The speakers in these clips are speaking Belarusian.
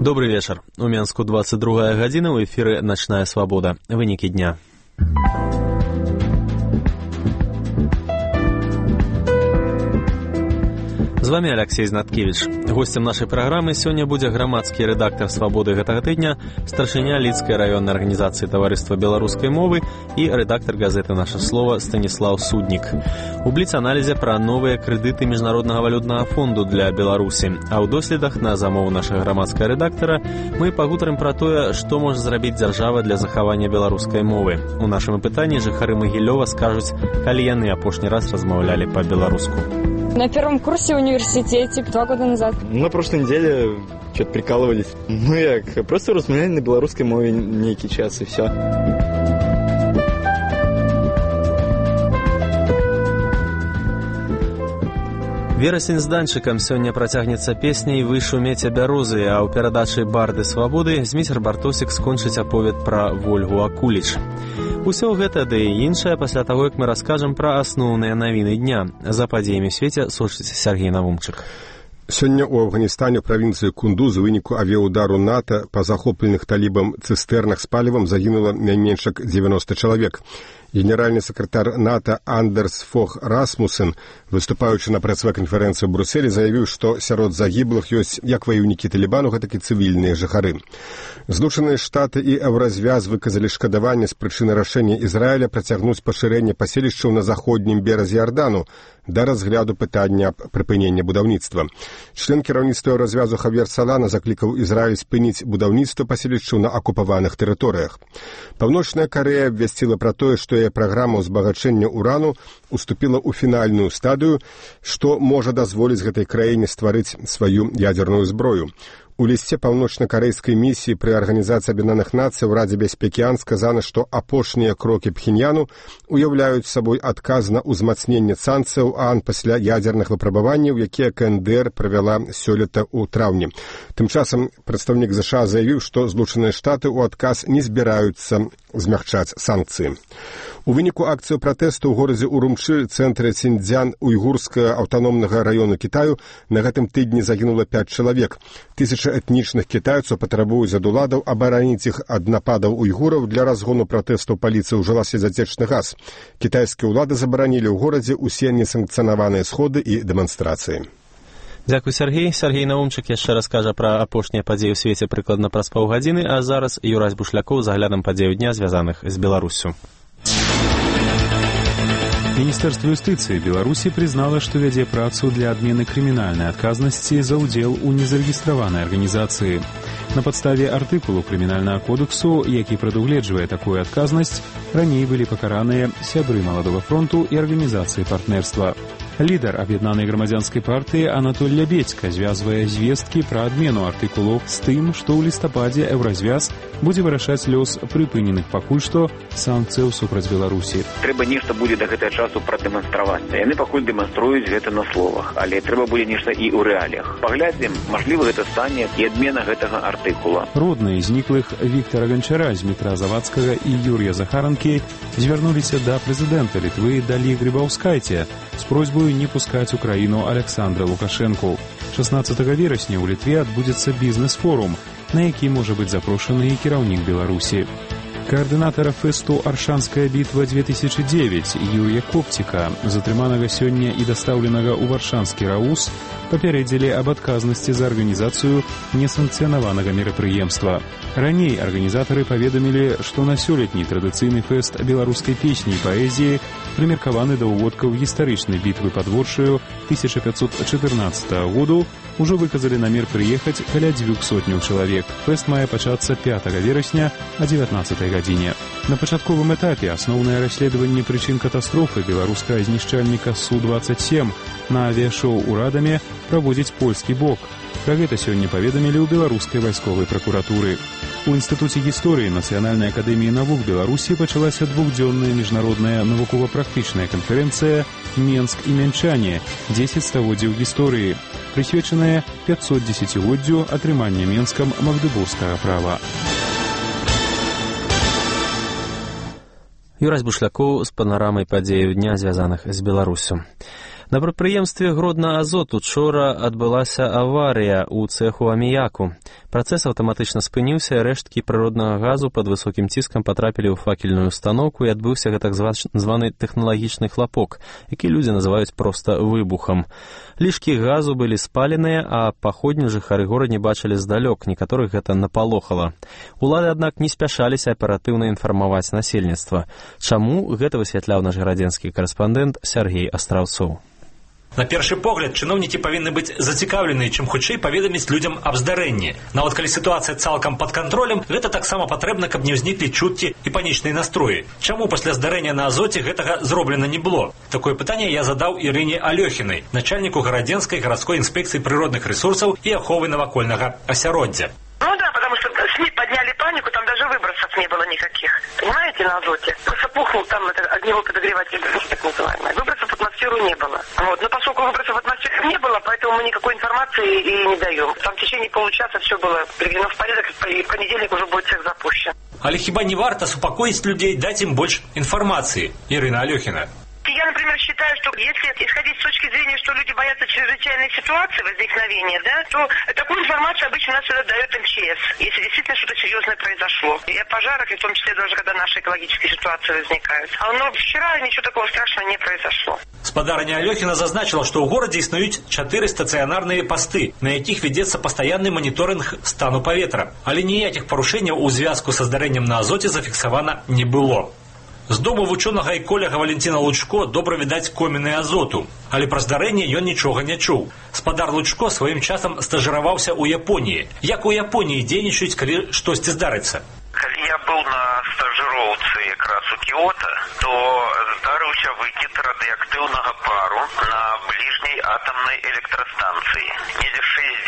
Добрый вечер. У Менску 22 гадзіна, у эфіры «Начная свабода». Вынікі дня. З вами Алексей Знаткевич. Гостем нашай праграмы сёння будзе грамадскі рэдактар «Свабоды» гэтага тыдня, старшыня Лідскай раённай арганізацыі таварыства беларускай мовы і рэдактар газеты «Наша слова» Станіслаў Суднік. У бліц-аналізе пра новыя крэдыты Міжнароднага валютнага фонду для Беларусі, а ў доследах на замову нашага грамадскага рэдактара мы пагутарым пра тое, што можа зрабіць дзяржава для захавання беларускай мовы. У нашым апытанні жыхары Магілёва скажуць, калі яны апошні раз размаўлялі па-беларуску. На первом курсе в университете 2 года назад. На прошлой неделе что-то прикалывались. Ну як, просто размовляли на белорусской мове некий час и все. Верасень з данчыкам сёння працягнецца песняй «Вы шумеце бярозы», а ў перадачы «Барды свабоды» Зміцер Бартосік скончыць аповед пра Вольгу Акуліч. Усё гэта, ды і іншае, пасля таго, як мы раскажам пра асноўныя навіны дня. За падзеямі ў свеце сочыць Сергей Навумчык. Сёння ў Афганістане ў правінцыі Кундуз у выніку авіяудару НАТО па захопленых талібам цыстэрнах з палівам загінула найменш 90 чалавек. Генеральны сакратар НАТО Андерс Фог Расмусен, выступаючы на прэс-канферэнцыі ў Брюсселі, заявіў, што сярод загіблых ёсць як ваёўнікі талібану, гэтак і цывільныя жыхары. Злучаныя Штаты і Еўразвяз выказалі шкадаванне з прычыны рашэння Ізраіля працягнуць пашырэнне паселішчаў на заходнім беразе Ярдану да разгляду пытання аб прыпыненні будаўніцтва. Член кіраўніцтва Еўразвязу Хавьер Салана заклікаў Ізраіль спыніць будаўніцтва паселішчаў на акупаваных тэрыторыях. Паўночная Карэя абвясціла пра тое, што яе праграма ўзбагачэння урану уступіла ў фінальную стадыю, што можа дазволіць гэтай краіне стварыць сваю ядзерную зброю. У лісце паўночна-карэйскай місіі пры Арганізацыі Аб'яднаных Нацый ў Радзе бяспекі АН сказана, што апошнія крокі Пхеньяну уяўляюць сабой адказ на ўзмацненне санкцыяў АН пасля ядзерных выпрабаванняў, якія КНДР правяла сёлета ў траўні. Тым часам прадстаўнік ЗША заявіў, што Злучаныя Штаты ў адказ не збіраюцца змягчаць санкцыі. У выніку акцыю пратэсту ў горадзе Урумчы, цэнтры Сіньцзян уйгурскага аўтаномнага раёну Кітаю, на гэтым тыдні загінула 5 чалавек. Тысячы этнічных кітайцаў патрабуюць ад уладаў абараніць іх ад нападаў уйгураў. Для разгону пратэстаў паліцыя ўжыла слезацечны газ. Кітайскія ўлады забаранілі ў горадзе ўсе несанкцыянаваныя сходы і дэманстрацыі. Дзякуй, Сергей. Сергей Навумчык яшчэ раскажа пра апошнія падзеі ў свеце прыкладна праз паўгадзіны, а зараз Юрась Бушлякоў з аглядам падзеяў дня, звязаных з Беларуссю. Міністэрства юстыцыі Беларусі прызнала, што вядзе працу для адмены крымінальнай адказнасці за ўдзел у незарэгістраванай арганізацыі. На падставе артыкулу крымінальнага кодексу, які прадугледжвае такую адказнасць, раней былі пакараныя сябры Маладога фронту і арганізацыі партнерства. Лідар аб'яднанай грамадзянскай партыі Анатоль Лябедзька звязвае звесткі пра адмену артыкулу з тым, што ў лістападзе Еўразвяз будзе вырашаць лёс прыпыненых пакуль што санкцыяў супраць Беларусі. Трэба нешта будзе да гэтага часу прадэманстраваць. Яны пакуль дэманструюць гэта на словах, але трэба будзе нешта і ў рэаліях. Паглядзім, мажліва гэта стане і адмена гэтага артыкула. Родныя зніклых Віктара Ганчара, Змітра Завадскага і Юрія Захаранкі звярнуліся да прэзідэнта Літвы Далі Грыбаўскайце з просьбой не пускаць у краіну Александра Лукашэнку. 16 верасня ў Літве адбудзецца бізнес-форум, на які можа быць запрошаны і кіраўнік Беларусі. Координатора фесту «Аршанская битва-2009» Юрия Коптика, затрыманага сёння і дастаўленага ў Варшанскі РАУС, папярэдзілі аб адказнасці за арганізацыю несанкцыянаванага мерапрыемства. Раней арганізатары паведамілі, што на сёлетні традыцыйны фэст беларускай песні і паэзіі прымеркаваны да ўводкаў гістарычнай бітвы пад Воршаю 1514 году, ужо выказалі намер прыехаць каля 200 чалавек. Фэст мае пачацца 5 верасня о 19 гадзіне. На пачатковым этапе асноўнае расследаванне прычын катастрофы беларускага знішчальніка Су-27 на авіашоу «Урадамі» праводзіць польскі бок. Пра гэта сёння паведамілі ў беларускай вайсковай пракуратуры. У Інстытуце гісторыі Нацыянальнай акадэміі навук Беларусі пачалася двухдзённая міжнародная навукова-практычная канферэнцыя «Менск і мянчане. 10 стагоддзяў гісторыі», прысвечаная 510-годдзю атрымання Менскам магдыбургскага права. Юрась Бушлякоў з панарамай падзеяў дня, звязаных з Беларуссю. На прадпрыемстве Гродна-Азот учора адбылася аварыя ў цэху аміяку. Працэс аўтаматычна спыніўся, рэшткі прыроднага газу пад высокім ціскам патрапілі ў факельную установку і адбыўся так званы тэхналагічны хлапок, які людзі называюць проста выбухам. Лішкі газу былі спаленыя, а паходню жыхары горада не бачылі здалёк, некаторых гэта напалохала. Улады, аднак, не спяшаліся аператыўна інфармаваць насельніцтва. Чаму, гэта высвятляў наш гарадзенскі карэспандэнт Сергей Астраўцоў. На першы погляд, чыноўнікі павінны быць зацікаўленыя, чым хутчэй паведаміць людзям аб здарэнні. Нават калі сітуацыя цалкам пад кантролем, гэта таксама патрэбна, каб не ўзніклі чуткі і панічныя настроі. Чаму пасля здарэння на Азоце гэтага зроблена не было? Такое пытанне я задаў Ірыне Алёхінай, начальніку гарадзенскай гарадской інспекцыі прыродных рэсурсаў і аховы навакольнага асяроддзя. Ну да, потому что СМИ подняли панику, там даже выбросов не было никаких. Понимаете, на Азоте? Просто пухнул там огневой подогреватель, так называемый. Выбросов в атмосферу не было. Вот. Но поскольку выбросов в атмосферу не было, поэтому мы никакой информации и не даем. Там в течение получаса все было приведено в порядок, и в понедельник уже будет цех запущен. Але хіба не варта супакоіць людзей, даць ім больш інфармацыі? Ірына Алёхіна. Я, например, считаю, что если исходить с точки зрения, что люди боятся чрезвычайной ситуации возникновения, да, то такую информацию обычно нас всегда дает МЧС, если действительно что-то серьезное произошло. И о пожарах, и в том числе даже когда наши экологические ситуации возникают. Но вчера ничего такого страшного не произошло. Спадарня Алёхіна зазначила, что ў горадзе існуюць 4 стацыянарныя пасты, на якіх вядзецца пастаянны маніторынг стану паветра. Але ніякіх парушэнняў у звязку са здарэннем на Азоце зафіксавана не было. З дому вучонага эколяга Валентина Лучко добра відаць коміны Азоту, але пра здарэнне ён нічога не чуў. Спадар Лучко сваім часам стажыраваўся ў Японіі. Як у Японіі дзейнічаюць, калі штосьці здарыцца? Калі я быў на стажыроўцы якраз у Кіота, то здарыўся выкід радыеактыўнага пару на бліжняй атамнай электрастанцыі. Недзе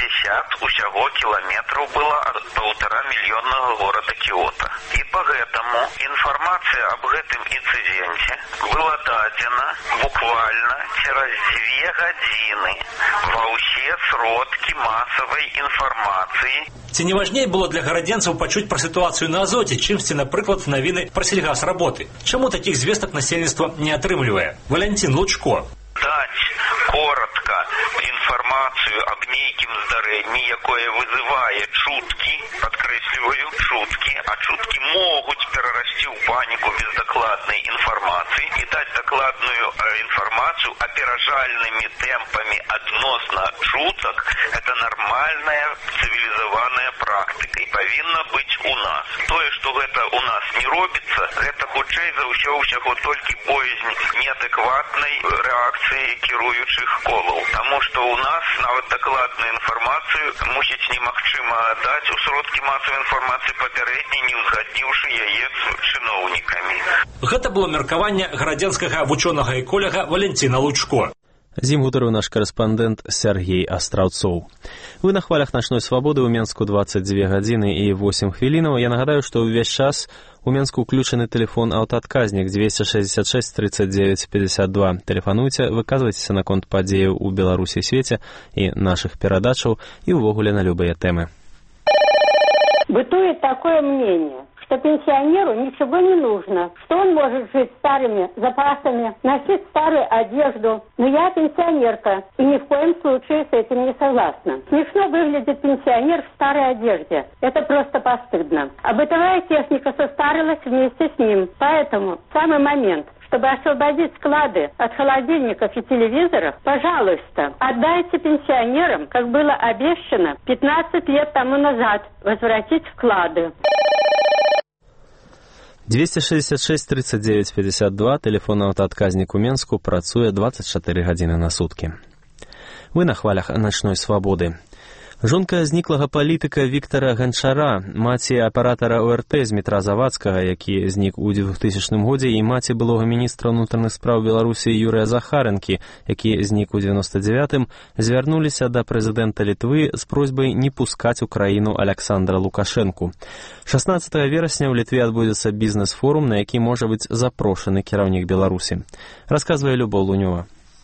60 усяго кіламетраў было ад 1,5-мільённага горада Кіота. І па гэтаму інфармацыя аб гэтым інцыдэнце была дадзена буквально цераз 2 гадзіны ва ўсе сродкі масавай інфармацыі. Ці не важней было для гарадзенцаў пачуць пра сітуацыю на Азоце, чымсьці, напрыклад, навіны пра сельгасработы? Чаму такіх звестак насельніцтва не атрымлівае? Валентин Лучко. Даць коротка інфармацыю аб нейкім здарэнні, якое вызывае чуткі, падкрэсліваю, чуткі, а чуткі могуць перарасці ў паніку без дакладнай інфармацыі і даць дакладную інфармацыю аперажальнымі тэмпамі адносна чутак, гэта нармальная цывілізаваная практыка і павінна быць у нас. Тое, што гэта у нас не робіцца, гэта хутчэй за ўсяго толькі боязнь неадэкватнай рэакцыі кіруючых колаў. Таму што у нас нават дакладную інфармацыю мусіць немагчыма даць у сродкі масавай інфармацыі папярэдне, не ўзгадніўшы яе з чыноўнікамі. Гэта было меркаванне гарадзенскага вучонага эколяга Валентина Лучко. З ім гутарыў наш карэспандэнт Сергей Астраўцоў. Вы на хвалях начной свабоды ў Менску 22 гадзіны і 8 хвілінаў. Я нагадаю, што ўвесь час у Менску ўключаны тэлефон аўтаадказнік 266 39 52. Тэлефануйце, выказвайцеся наконт падзеяў у Беларусі і свеце і нашых перадачаў і ўвогуле на любыя тэмы. Бытует такое мнение, что пенсионеру ничего не нужно, что он может жить старыми запасами, носить старую одежду. Но я пенсионерка и ни в коем случае с этим не согласна. Смешно выглядит пенсионер в старой одежде. Это просто постыдно. А бытовая техника состарилась вместе с ним. Поэтому самый момент, чтобы освободить склады от холодильников и телевизоров, пожалуйста, отдайте пенсионерам, как было обещано 15 лет тому назад, возвратить вклады. 266 39 52, тэлефон аўтаадказнік у Менску, працуе 24 гадзіны на суткі. Вы на хвалях начной свабоды. Жонка зніклага палітыка Віктара Ганчара, маці аператара ОРТ з метра Завадскага, які знік у 2000 годзе, і маці былога міністра ўнутраных спраў Беларусі Юрыя Захаранкі, які знік у 99-м, звярнуліся да прэзідэнта Літвы з просьбай не пускаць у краіну Александра Лукашэнку. 16 верасня ў Літве адбудзецца бізнес-форум, на які можа быць запрошаны кіраўнік Беларусі. Расказвае Любоў Лунёва.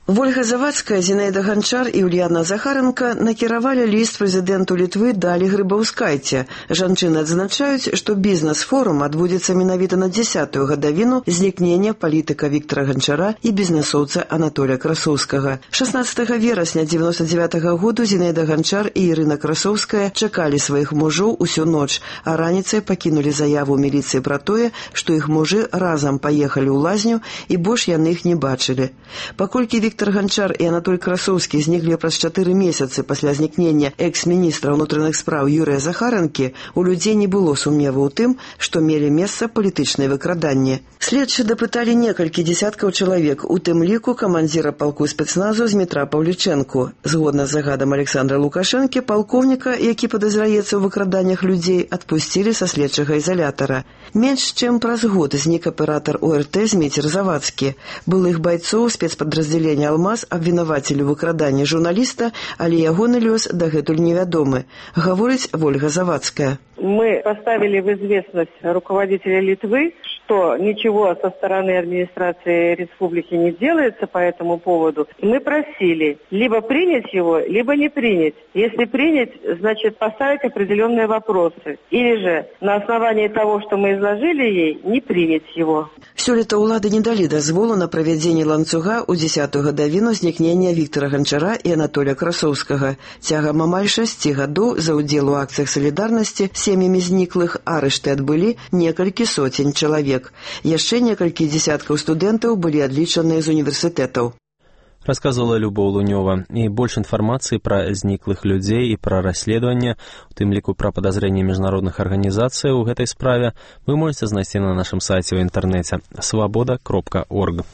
Ольга Завадская, Зинаида Ганчар і Ульяна Захаранка накіравалі ліст прэзідэнту Літвы Далі Грыбаўскайце. Жанчыны адзначаюць, што бізнес-форум адбудзецца менавіта на 10-ю гадавіну знікнення палітыка Віктара Ганчара і бізнесоўца Анатолія Красоўскага. 16 верасня 99-го году Зинаида Ганчар і Ірына Красоўская чакалі сваіх мужоў усю ноч, а раніцай пакінулі заяву ў міліцыі пра тое, што іх мужы разам паехалі ў лазню і больш яны іх не бачылі. Паколькі Віктар Ганчар і Анатоль Красоўскі зніклі праз 4 месяцы пасля знікнення экс-міністра ўнутраных спраў Юрыя Захаранкі, у людзей не было сумневу ў тым, што мелі месца палітычныя выкраданні. Следчы дапыталі некалькі дзесяткаў чалавек, у тым ліку камандзіра палку спецназу Змітра Паўлічэнку. Згодна з загадам Александра Лукашэнкі, палкоўніка, які падазраецца ў выкраданнях людзей, адпусцілі са следчага ізалятара. Менш чым праз год знік аператар ОРТ Зміцер Завадскі. Былых байцоў спецпадраздзялення «Алмаз» абвінавацілі ў выкраданні журналіста, але ягоны лёс дагэтуль невядомы, гаворыць Ольга Завадская. Мы поставили в известность руководителя Литвы, что ничего со стороны администрации республики не делается по этому поводу. Мы просили либо принять его, либо не принять. Если принять, значит поставить определенные вопросы. Или же на основании того, что мы изложили ей, не принять его. Сёлета ўлады не далі дазволу на правядзенне ланцуга ў 10-ю гадавіну знікнення Віктара Ганчара і Анатолія Красоўскага. Цягам амаль 6 гадоў за ўдзел у акцыях салідарнасці сем'ямі зніклых арышты адбылі некалькі соцень чалавек. Яшчэ некалькі дзесяткаў студэнтаў былі адлічаныя з універсітэтаў. Рассказывала Любоў Лунёва. І больш інфармацыі пра зніклых людзей і пра расследаванне, у тым ліку пра падазрэнні міжнародных арганізацый у гэтай справе, вы можете знайсці на нашым сайце ў інтэрнэце свабода.орг.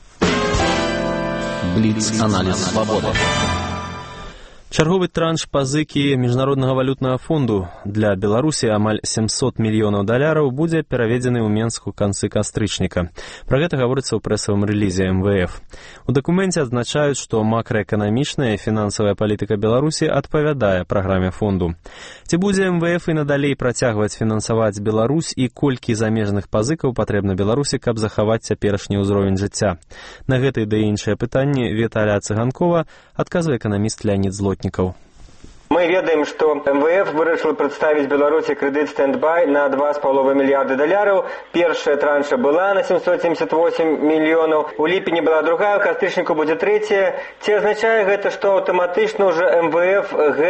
Бліц-аналіз «Свабода». Чарговы транш пазыкі Міжнароднага валютнага фонду для Беларусі амаль $700 мільёнаў будзе пераведзены ў Менск у канцы кастрычніка. Пра гэта гаворыцца ў прэсавым рэлізе МВФ. У дакуменце адзначаюць, што макраэканамічная і фінансавая палітыка Беларусі адпавядае праграме фонду. Ці будзе МВФ і надалей працягваць фінансаваць Беларусь і колькі замежных пазыкаў патрэбна Беларусі, каб захаваць цяперашні ўзровень жыцця? На гэтыя ды іншыя пытанні Віталя Цыганкова адказвае эканаміст Леонид Злотнікаў. Мы ведаем, что МВФ вырашил представить Беларуси кредит стендбай на $2,5 миллиарда. Первая транша была на 778 миллионов. У липені была другая, у кастрычніку будет третья. Ці означает это, что автоматично уже МВФ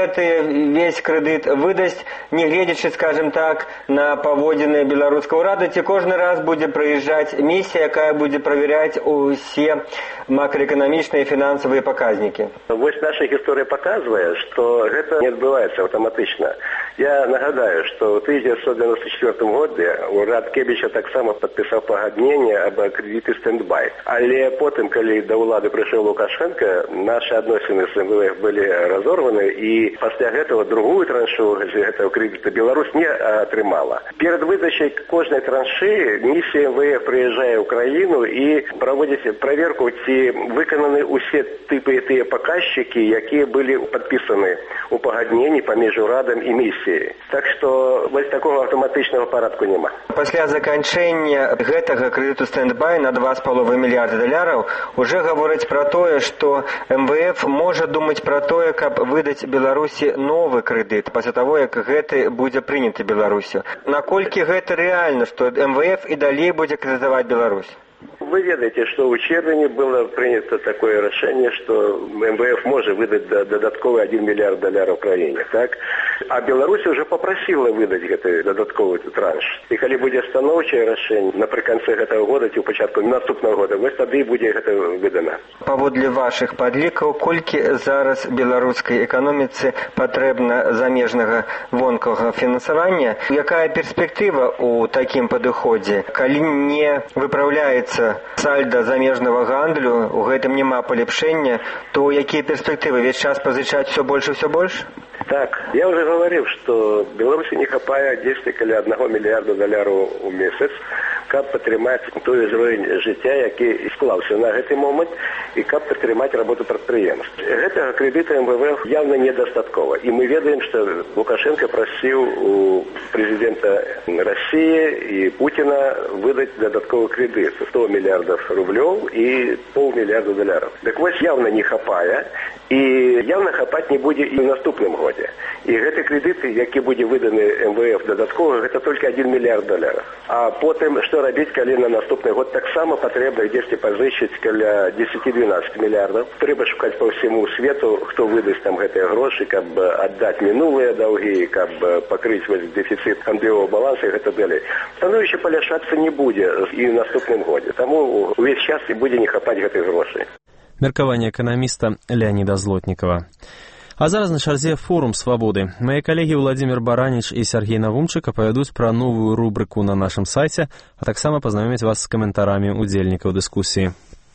весь кредит выдаст, не глядячи, скажем так, на поводины белорусского уряду. Ці кожный раз будет проезжать миссия, якая будет проверять все макроэкономичные и финансовые показники. Вот наша история показывает, что это не адбываецца аўтаматычна. Я нагадаю, што ў 1994 годзе урад Кебіча таксама падпісаў пагадненне аб крэдыце стендбай. Але потым, калі да ўлады прыйшоў Лукашенко, нашы адносіны з МВФ былі разорваны, і пасля гэтага другую траншу гэтага крэдыта Беларусь не атрымала. Перад выдачай кожнай траншы місія МВФ прыязджае ў краіну і праводзіць праверку, ці выкананы ўсе тыя паказчыкі, якія былі падпісаны у пагадненні паміж урадам і місіяй. Так што вось такого аўтаматычнага парадку няма. Пасля заканчэння гэтага крэдыту стендбай на $2,5 мільярда уже гавораць пра тое, што МВФ можа думаць пра тое, каб выдаць Беларусі новы крэдыт пасля таго, як гэты будзе прыняты Беларусю. Наколькі гэта рэальна, што МВФ і далей будзе крэдытаваць Беларусь? Вы ведаете, что в червені было принято такое решение, что МВФ может выдать додатковый $1 миллиард Украине, так? А Беларусь уже попросила выдать этот додатковый транш. И когда будет становчее решение наприкінці этого года, ці у початку наступного года, ось тоді буде це видано. Паводле ваших подлікаў, колькі зараз беларускай эканоміцы патрэбна замежнага вонкавага фінансавання? Якая перспектыва у такім падыходзе? Калі не выпраўляецца сальда замежного гандлю, у гэтым няма палепшэння, то якія перспектывы? Весь час позычаць все больше и все больше? Так, я уже говорил, что Беларуси не хапае 10 или $1 миллиарда в месяц. каб падтрымаць той узровень жыцця, які склаўся на гэты момант, і каб падтрымаць работу прадпрыемств. Гэтага крэдыта МВФ явно недастаткова. І мы ведаем, што Лукашенко прасіў у прэзідэнта России и Путина выдать додатковый кредит 100 миллиардов рублей и $500 миллиарда. Так вот, явно не хапая, и явно хапать не будет и в наступном году. И эти кредиты, які будут выданы МВФ додатково, это только $1 миллиард. А потом, что робить, коли на наступный год так само потребно где-то позычить коля 10-12 миллиардов. Треба шукать по всему свету, кто выдаст там эти гроши, как бы отдать минулые долги, как бы покрыть дефицит фондового баланса и это далее. Становище поляшаться не будет и в наступном году. Тому весь час и будет не хапать этих грошей. Меркаванне эканаміста Леоніда Злотнікава. А зараз на чарзе форум свабоды. Мои коллеги Владимир Баранич и Сергей Навумчик апавядуць пра новую рубрику на нашем сайте, а таксама пазнаёміць вас з каментарамі удзельнікаў дыскусіі.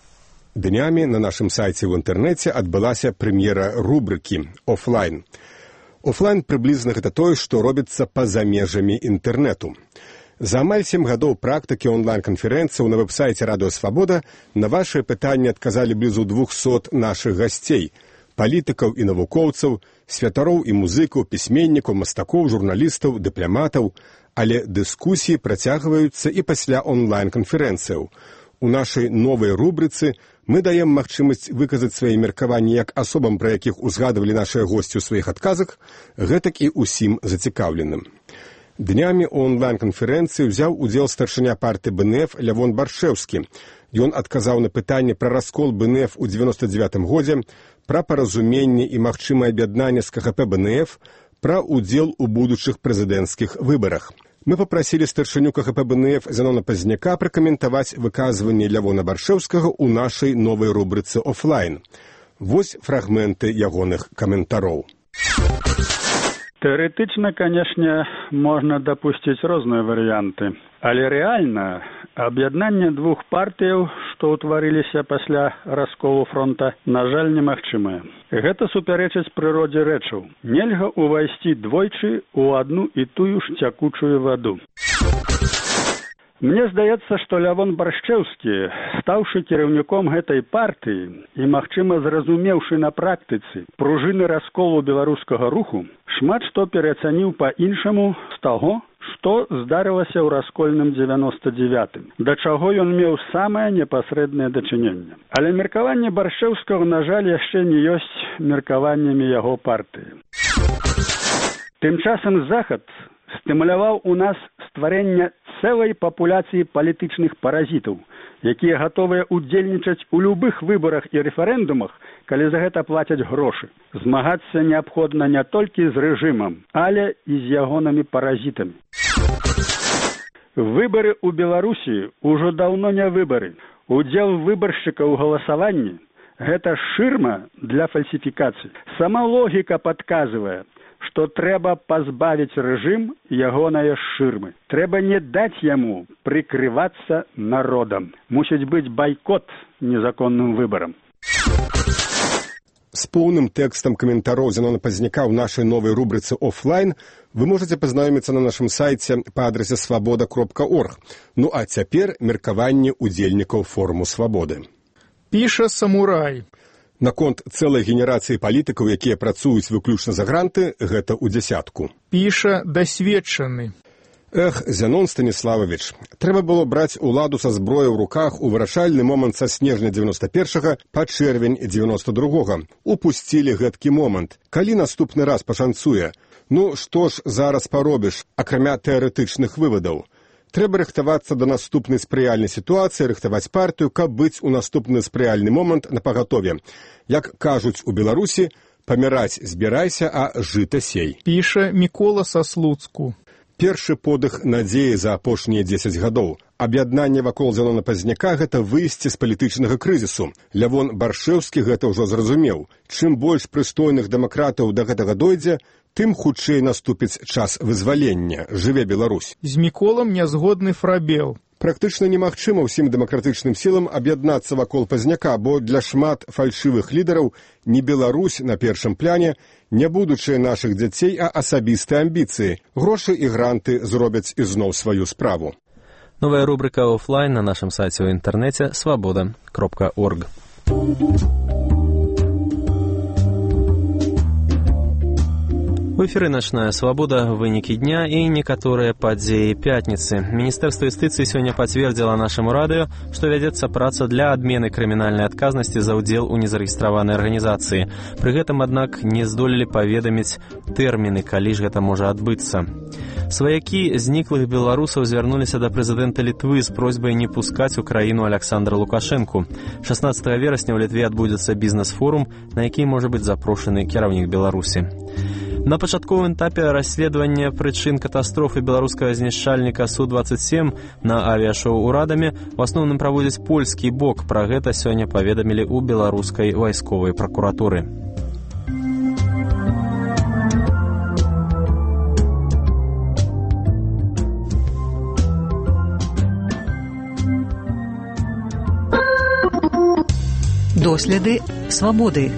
Днямі на нашым сайце ў інтэрнэце адбылася прэм'ера рубрыкі «Офлайн». Офлайн прыблізна гэта тое, што робіцца па-за межамі інтэрнэту. За амаль 7 гадоў практыкі онлайн-канферэнцыяў на вэб-сайце «Радыё Свабода» на вашыя пытанні адказалі блізу 200 нашых гасцей – палітыкаў і навукоўцаў, святароў і музыкаў, пісьменнікаў, мастакоў, журналістаў, дыпламатаў, але дыскусіі працягваюцца і пасля онлайн-канферэнцыяў. У нашай новай рубрыцы мы даем магчымасць выказаць свае меркаванні як асобам, пра якіх узгадывалі нашыя госці ў сваіх адказах, гэтак і ўсім зацікаўленым. Днямі у онлайн-канферэнцыі ўзяў удзел старшыня партыі БНФ Лявон Баршэўскі. Ён адказаў на пытанне пра раскол БНФ у 99 годзе, пра паразуменне і магчымае аб'яднанне з КХП БНФ, пра ўдзел у будучых прэзідэнцкіх выбарах. Мы папрасілі старшыню КХП БНФ Зянона Пазняка пракаментаваць выказванне Лявона Баршэўскага ў нашай новай рубрыцы «Офлайн». Вось фрагменты ягоных каментароў. Теоретично, конечно, можно допустить разные варианты, але реально об'яднання двух партий, что утварилися пасля расколу фронта, на жаль, немагчымае. Гэта супярэчыць прыродзе рэчаў. Нельга увайсці двойчы у одну і тую ж цякучую ваду. Мне здаецца, што Лявон Баршэўскі, стаўшы кіраўніком гэтай партыі і, магчыма, зразумеўшы на практыцы пружыны расколу беларускага руху, шмат што пераацаніў па-іншаму з таго, што здарылася ў раскольным 99-м, да чаго ён меў самае непасрэднае дачыненне. Але меркаванне Баршэўскага, на жаль, яшчэ не ёсць меркаваннямі яго партыі. Тым часам Захад стымуляваў у нас стварэнне цэлай папуляцыі палітычных паразітаў, якія гатовыя удзельнічаць у любых выбарах і рэферэндумах, калі за гэта плацяць грошы. Змагацца неабходна не толькі з рэжымам, але і з ягонымі паразітамі. Выбары ў Беларусі ўжо даўно не выбары. Удзел выбаршчыка ў галасаванні – гэта шырма для фальсіфікацый. Сама логіка падказвае, што трэба пазбавіць рэжым ягонае шырмы. Трэба не даць яму прыкрывацца народам. Мусіць быць байкот незаконным выбарам. З поўным тэкстам каментароў Зянона Пазняка ў нашай новай рубрыцы «Офлайн» вы можаце пазнаёміцца на нашым сайце па адрасе свабода.орг. Ну а цяпер меркаванне удзельнікаў форуму свабоды. Піша самурай. Наконт цэлай генерацыі палітыкаў, якія працуюць выключна за гранты, гэта ў дзясятку. Піша дасведчаны. Эх, Зянон Станіславович, трэба было браць уладу са зброяй у руках у вырашальны момант са снежня 91-га па чэрвень 92-га. Упусцілі гэткі момант. Калі наступны раз пашанцуе? Ну, што ж зараз паробіш, акрамя тэарэтычных вывадаў? Трэба рыхтавацца да наступнай спрыяльнай сітуацыі, рыхтаваць партыю, каб быць у наступны спрыяльны момант напагатове. Як кажуць у Беларусі, паміраць збірайся, а жыта сей. Піша Мікола са Слуцку. Першы подых надзеі за апошнія 10 гадоў. Аб'яднанне вакол Зянона Пазняка – гэта выйсце з палітычнага крызісу. Лявон Баршэўскі гэта ўжо зразумеў. Чым больш прыстойных дэмакратаў да гэтага дойдзе, тым хутчэй наступіць час вызвалення. Жыве Беларусь. З Міколам нязгодны Фрабел. Практычна немагчыма ўсім дэмакратычным сілам аб'яднацца вакол Пазняка, бо для шмат фальшывых лідараў не Беларусь на першым пляне, не будучыя нашых дзяцей, а асабістыя амбіцыі. Грошы і гранты зробяць ізноў сваю справу. Новая рубрика «Оффлайн» на нашем сайте в интернете svoboda.org. В эфіры «Начная свабода», вынікі дня і некаторыя падзеі пятніцы. Міністэрства юстыцыі сёння пацвердзіла нашаму радыё, што вядзецца праца для адмены крымінальнай адказнасці за ўдзел у незарэгістраванай арганізацыі. Пры гэтым, аднак, не здолелі паведаміць тэрміны, калі ж гэта можа адбыцца. Сваякі зніклых беларусаў звярнуліся да прэзідэнта Літвы з просьбай не пускаць у краіну Александра Лукашэнку. 16 верасня ў Літве адбудзецца бізнес-форум, на які можа быць запрошаны кіраўнік Беларусі. На пачатковым этапе расследавання прычын катастрофы беларускага знішчальніка Су-27 на авіашоу «Урадамі» у асноўным праводзіць польскі бок. Пра гэта сёння паведамілі ў беларускай вайсковай пракуратуры. Доследы свабоды.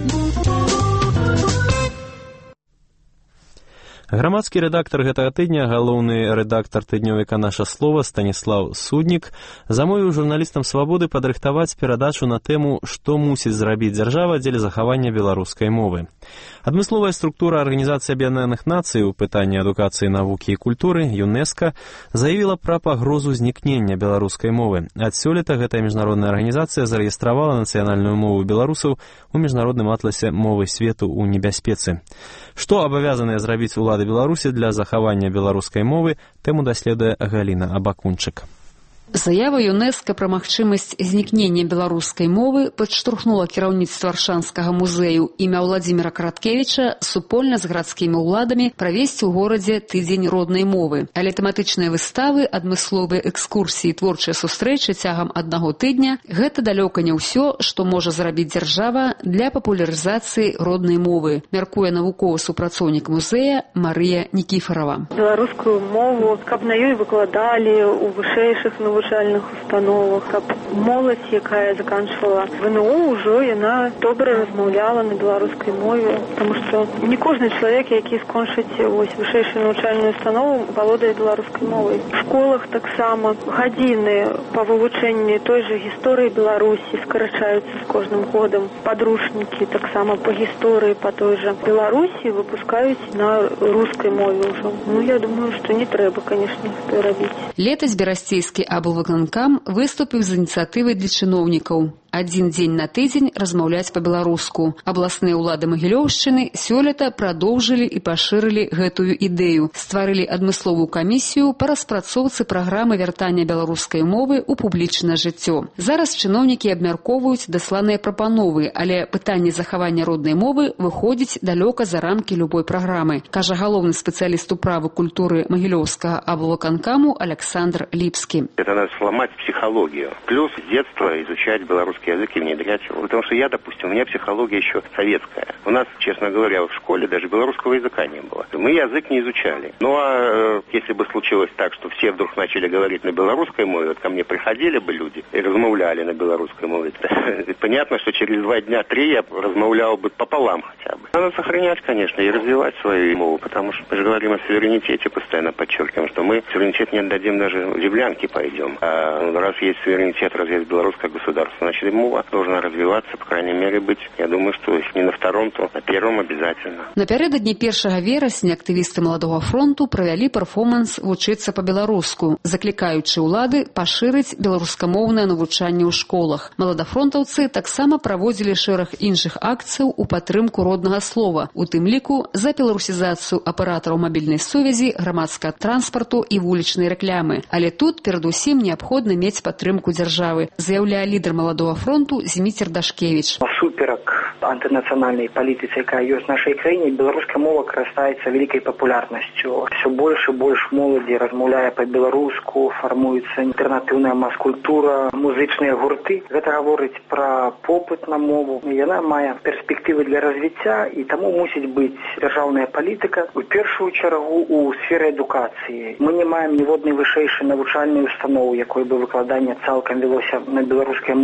Грамадскі рэдактар гэтага тыдня, галоўны рэдактар тыднёвіка «Наша слова» Станіслав Суднік замовіў журналістам «Свабоды» падрыхтаваць перадачу на тэму «Што мусіць зрабіць дзяржава дзеля захавання беларускай мовы». Адмысловая структура Арганізацыі Аб'яднаных Нацый у пытанні адукацыі, навукі і культуры ЮНЕСКО заявіла пра пагрозу знікнення беларускай мовы. Ад сёлета гэтая міжнародная арганізацыя зарэгістравала нацыянальную мову беларусаў у міжнародным атласе мовы свету ў небяспецы. Што абавязаныя зрабіць улады Беларусі для захавання беларускай мовы, тэму даследуе Галіна Абакунчык. Заява ЮНЕСКО пра магчымасць знікнення беларускай мовы падштурхнула кіраўніцтва Аршанскага музею імя Владзіміра Караткевіча супольна з гарадскімі ўладамі правесці ў горадзе тыдзень роднай мовы. Але тэматычныя выставы, адмысловыя экскурсіі, творчыя сустрэчы цягам аднаго тыдня – гэта далёка не ўсё, што можа зрабіць дзяржава для папулярызацыі роднай мовы, мяркуе навуковы супрацоўнік музея Марыя Нікіфарова. Беларускую мову, каб на ёй выкладалі ў вышэйшых навучальных установах, каб моладзь, якая заканчвала ВНУ, ўжо яна добра размаўляла на беларускай мове, потому что не кожны чалавек, які скончыць вышэйшую навучальную установу, валодае беларускай мовай. В школах таксама гадзіны па вывучэнні той жа гісторыі Беларусі скарачаюцца з кожным годам. Падручнікі таксама па гісторыі па той жа Беларусі выпускаюць на рускай мове ўжо. Я думаю, што не трэба, конечно, гэта рабіць. Летась берасцейскі аблвыканкам выступіў з ініцыятывай для чыноўнікаў. Адзін дзень на тыдзень размаўляць па-беларуску. Абласныя ўлады Магілёўшчыны сёлета прадоўжылі і пашырылі гэтую ідэю. Стварылі адмысловую камісію па распрацоўцы праграмы вяртання беларускай мовы ў публічнае жыццё. Зараз чыноўнікі абмяркоўваюць дасланыя прапановы, але пытанне захавання роднай мовы выходзіць далёка за рамкі любой праграмы, кажа галоўны спецыяліст у правы культуры Магілёўскага аблвыканкаму Александр Липский. Это надо сломать психологию. Плюс с детства изучать белорусский язык и внедрять его. Потому что я, допустим, у меня психология еще советская. У нас, честно говоря, в школе даже белорусского языка не было. Мы язык не изучали. Ну а если бы случилось так, что все вдруг начали говорить на белорусской мове, вот ко мне приходили бы люди и размовляли на белорусской мове, понятно, что через 2 дня, 3 я размовлял бы пополам хотя бы. Надо сохранять, конечно, и развивать свою мову, потому что мы же говорим о суверенитете, постоянно подчеркиваем, что мы суверенитет не отдадим, даже в Левлянке пойдем. А раз есть суверенитет, раз есть белорусское государство, значит, мова должна развиваться, по крайней мере, быть, я думаю, что если не на 2-м, то на 1-м обязательно. Напярэдадні 1 верасня актывісты Маладога фронту правялі перформанс «Вучыцца па-беларуску», заклікаючы ўлады пашырыць беларускамоўнае навучанне ў школах. Маладафронтаўцы таксама праводзілі шэраг іншых акцыяў у падтрымку роднага слова, у тым ліку за беларусізацыю аператараў мабільнай сувязі, грамадскага транспарту і вулічнай рэклямы. Але тут перадусім неабходна мець падтрымку дзяржавы, заяўляе лідар Маладога фронту Зміцер Дашкевіч. Суперак антынацыянальнай палітыцы, якая ёсць в нашай краіне, беларуская мова карыстаецца вялікай папулярнасцю. Все больш і больш моладзі размаўляе па-беларуску, фармуецца альтэрнатыўная мас-культура, музычныя гурты. Гэта гаворыць пра попыт на мову. Яна мае перспектывы для развіцця, і таму мусіць быць дзяржаўная палітыка у першую чаргу у сферы адукацыі. Мы не маем ніводнай вышэйшай навучальнай установы, якой бы выкладанне цалкам вялося на беларускай мове.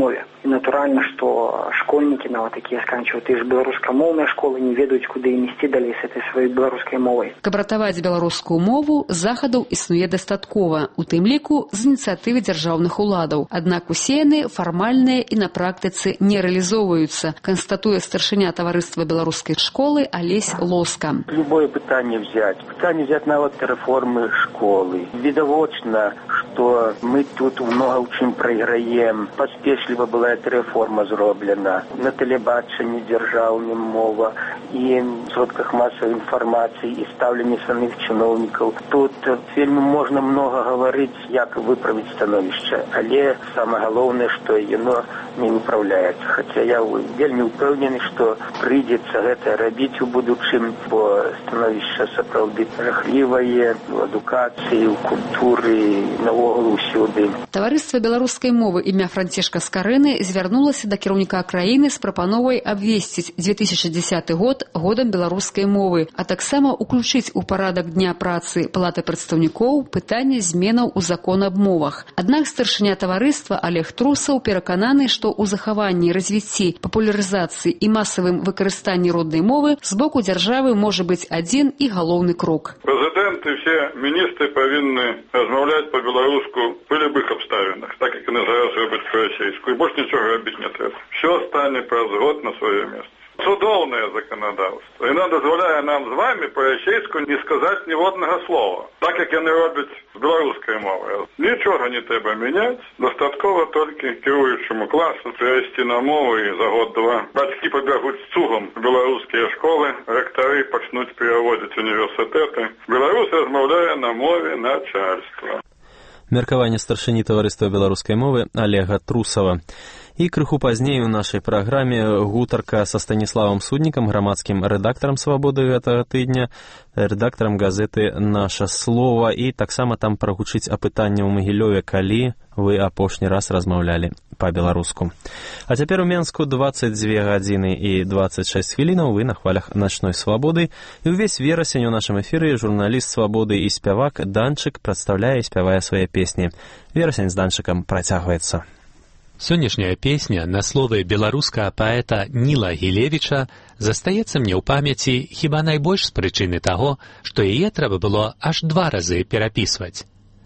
натуральна, што школьнікі нават такія сканчваюць тыя ж беларускамоўныя школы, не ведаюць, куды ім ісці далей з этой сваёй беларускай мовай. Каб ратаваць беларускую мову, захадаў існуе дастаткова, у тым ліку з ініцыятывы дзяржаўных уладаў. Аднак усе яны фармальныя і на практыцы не рэалізоўваюцца, канстатуе старшыня таварыства беларускай школы Алесь Лоска. Любое пытанне взять нават реформы школы. Відавочна, што мы тут много ў чым прайграем. Паспешліва была эта реформа зроблена. На тэлебачанні дзяржаўным мова і в сродках масавай інфармацыі і стаўленне самих чыноўнікаў. Тут вельмі можна много гаварыць, як выправіць становішча, але самае галоўнае, што яно не выправляецца. Хаця я вельмі ўпэўнены, што прыйдзецца гэта рабіць у будучым, бо становішча сапраўды жахлівае у адукацыі, у культуры, навогул усюды. Таварыства беларускай мовы імя Францішка Скарыны звярнулася да кіраўніка краіны з прапановай абвесціць 2010 год годам беларускай мовы, а таксама уключыць у парадак дня працы Палаты прадстаўнікоў пытанне зменаў у закон аб мовах. Аднак старшыня таварыства Олег Трусаў перакананы, што ў захаванні, развіцці, папулярызацыі і масавым выкарыстанні роднай мовы з боку дзяржавы можа быць адзін і галоўны крок. Прэзідэнт і все міністры павінны размаўляць па-беларуску ў любых абставінах, так як яны зараз робяць па-расейску, і больш нічога рабіць не трэба. Все стане праз год на сваё месца. Цудоўнае заканадаўства. Яно дазваляе нам з вами па-расейску не сказаць ніводнага слова, так як яны робяць з беларускай мовай. Нічога не трэба мяняць, дастаткова толькі кіруючаму класу перайсці на мову і за год-два бацькі пабягуць цугам беларускія школы, рэктары пачнуць пераводзіць універсітэты. Беларус размаўляе на мове начальства. Меркаванне старшыні таварыства беларускай мовы Олега Трусава. І крыху пазней у нашай праграме гутарка са Станіславам Суднікам, грамадскім рэдактарам «Свабоды» гэтага тыдня, рэдактарам газеты «Наша слова», і таксама там прагучыць апытанне ў Магілёве, калі вы апошні раз размаўлялі па-беларуску. А цяпер у Менску 22 гадзіны і 26 хвілінаў, вы на хвалях «Начной свабоды». І ўвесь верасень у нашым эфіры журналіст «Свабоды» і спявак Данчык прадстаўляе і спявае свае песні. Верасень з Данчыкам працягваецца. Сённяшняя песня на словы беларускага паэта Ніла Гілевіча застаецца мне ў памяці хіба найбольш з прычыны таго, што яе трэба было аж 2 разы перапісваць.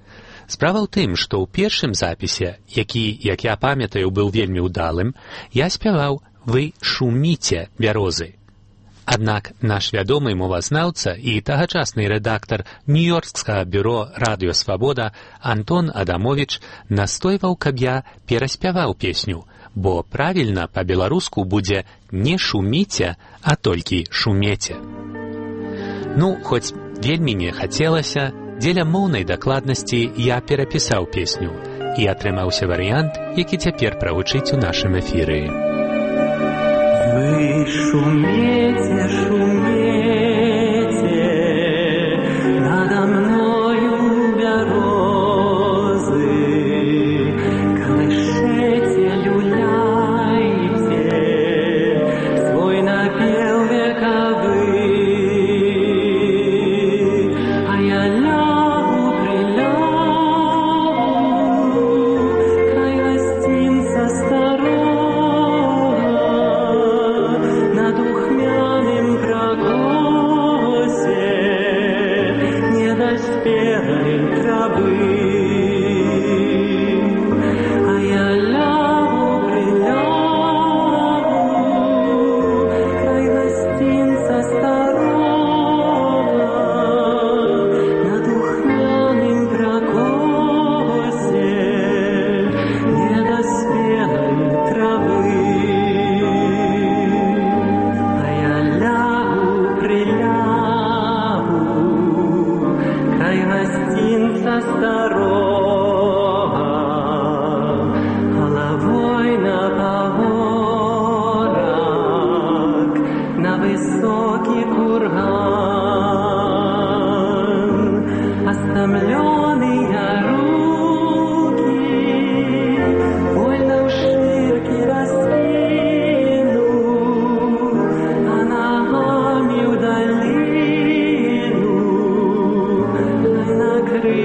Справа ў тым, што ў першым запісе, які, як я памятаю, быў вельмі ўдалым, я спяваў «Вы шуміце, бярозы». Аднак наш вядомы мовазнаўца і тагачасны рэдактар нью-йоркскага бюро «Радыё Свабода» Антон Адамовіч настойваў, каб я пераспяваў песню, бо правільна па-беларуску будзе «не шуміце, а толькі шумеце». Ну, хоць вельмі не хацелася, дзеля моўнай дакладнасці я перапісаў песню, і атрымаўся варыянт, які цяпер прагучыць у нашым эфіры. Вы шумите, шумите, надо мною березы, колышите, люляйте, свой напев вековый, а я лягу, прилягу, край гостинца старого.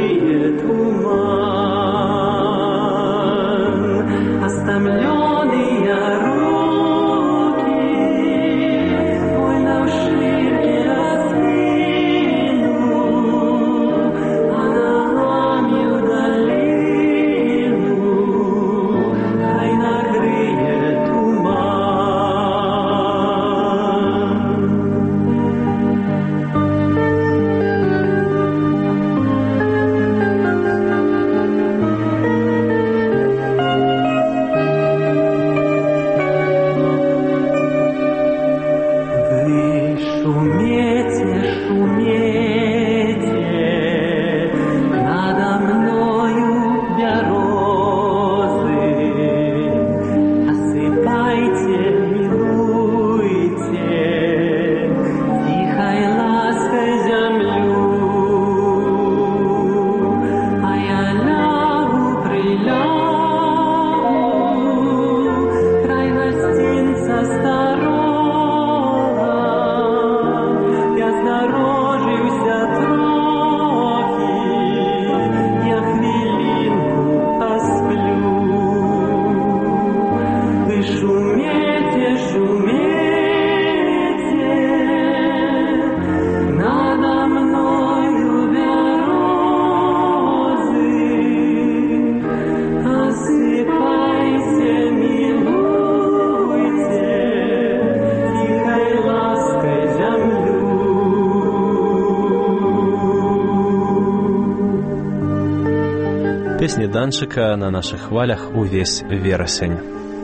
Туман, остомленный шумите, шумите, надо мною березы, осыпайте, милуйте, тихой лаской землю, а я лягу, прилягу, край гостинца старого, я здорожився трохи, я хвилинку посплю. Вы шумите, шумите, надо мною березы, осыпайте, милуйте, тихой лаской землю. Песни Данчика на наших хвалях увесь вересень.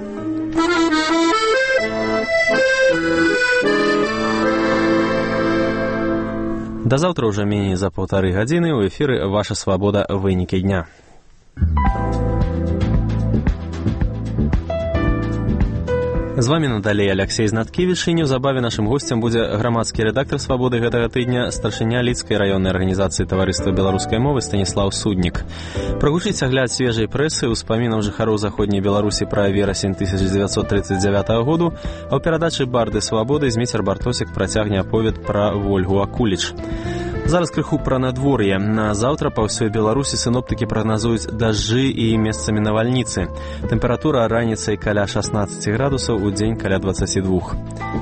До завтра уже менее за 1,5 гадзіны ў эфіры «Ваша свабода. Вынікі дня». З вами надалей Алексей Знаткевич, і неўзабаве нашым госцем будзе грамадскі рэдактар «Свабоды» гэтага тыдня, старшыня Лідскай раённай арганізацыі таварыства беларускай мовы Станіслаў Суднік. Прагучыць агляд свежай прэсы, успамінаў жыхароў заходняй Беларусі пра верасень 1939 году, а ў перадачы «Барды свабоды» Зміцер Бартосік працягне аповед пра Вольгу Акуліч. Зараз крыху пра надвор'е. На заўтра па ўсёй Беларусі сіноптыкі прагназуюць дажджы і месцамі навальніцы. Тэмпература раніцай каля 16 градусаў, у дзень каля 22.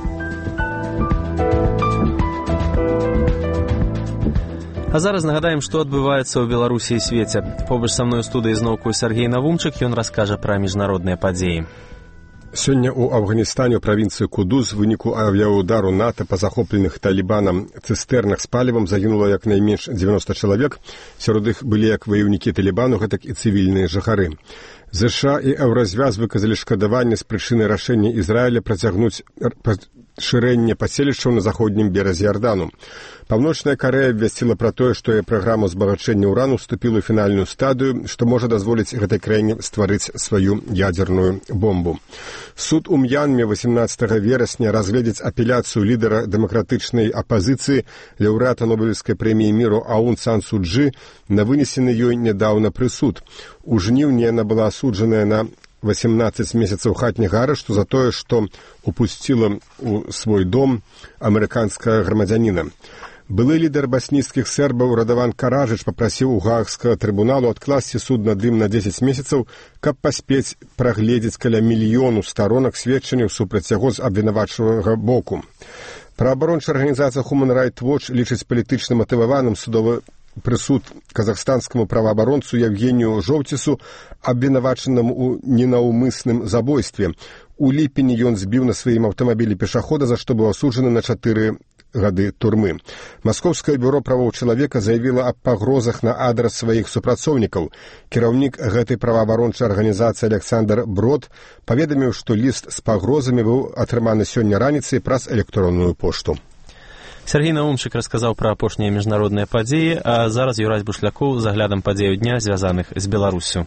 А зараз нагадаем, што адбываецца ў Беларусі і свеце. Побач са мной у студыі зноўку Сергей Навумчык, ён раскажа пра міжнародныя падзеі. Сёння ў Афганістане ў правінцыі Кудуз в выніку авіаудару НАТО па захопленых талібанам цыстэрнах з палівам загінула як найменш 90 чалавек. Сярод іх былі як ваяўнікі талібану, гэтак і цывільныя жыхары. ЗША і Еўразвяз выказалі шкадаванне з прычыны рашэння Ізраіля працягнуць шырэнне паселішчаў на заходнім беразе Ярдану. Паўночная Карэя абвясціла пра тое, што яе праграма збагачэння ўрану вступіла ў фінальную стадыю, што можа дазволіць гэтай краіне стварыць сваю ядзерную бомбу. Суд у М'янме 18 верасня разгледзіць апеляцыю лідара дэмакратычнай апазіцыі, лаўрэата Нобелевскай прэміі міру Аун Сан Су Чжы на вынесены ёй нядаўна прысуд. У жніўні яна была асуджаная на 18 месяцаў хатняга арышту за тое, што упусціла ў свой дом амерыканскага грамадзяніна. Былы лідар баснійскіх сербаў Радаван Каражыч папрасіў у Гаагскага трыбуналу адкласці суд над ім на 10 месяцаў, каб паспець прагледзець каля 1 мільёну старонак сведчанняў супраць яго з абвінавачанага боку. Праваабарончая арганізацыя Human Rights Watch лічыць палітычна матываваным судовы прысуд казахстанскаму праваабаронцу Евгенію Жоўцісу, абвінавачанаму ў ненаўмысным забойстве. У ліпені ён збіў на сваім аўтамабілі пешахода, за што быў асуджаны на 4 гады турмы. Маскоўскае бюро правоў чалавека заявіла аб пагрозах на адрас сваіх супрацоўнікаў. Кіраўнік гэтай праваабарончай арганізацыі Александр Брод паведаміў, што ліст з пагрозамі быў атрыманы сёння раніцай праз электронную пошту. Сергей Навумчык расказаў пра апошнія міжнародныя падзеі, а зараз Юрась Бушлякоў з аглядам падзеяў дня, звязаных з Беларуссю.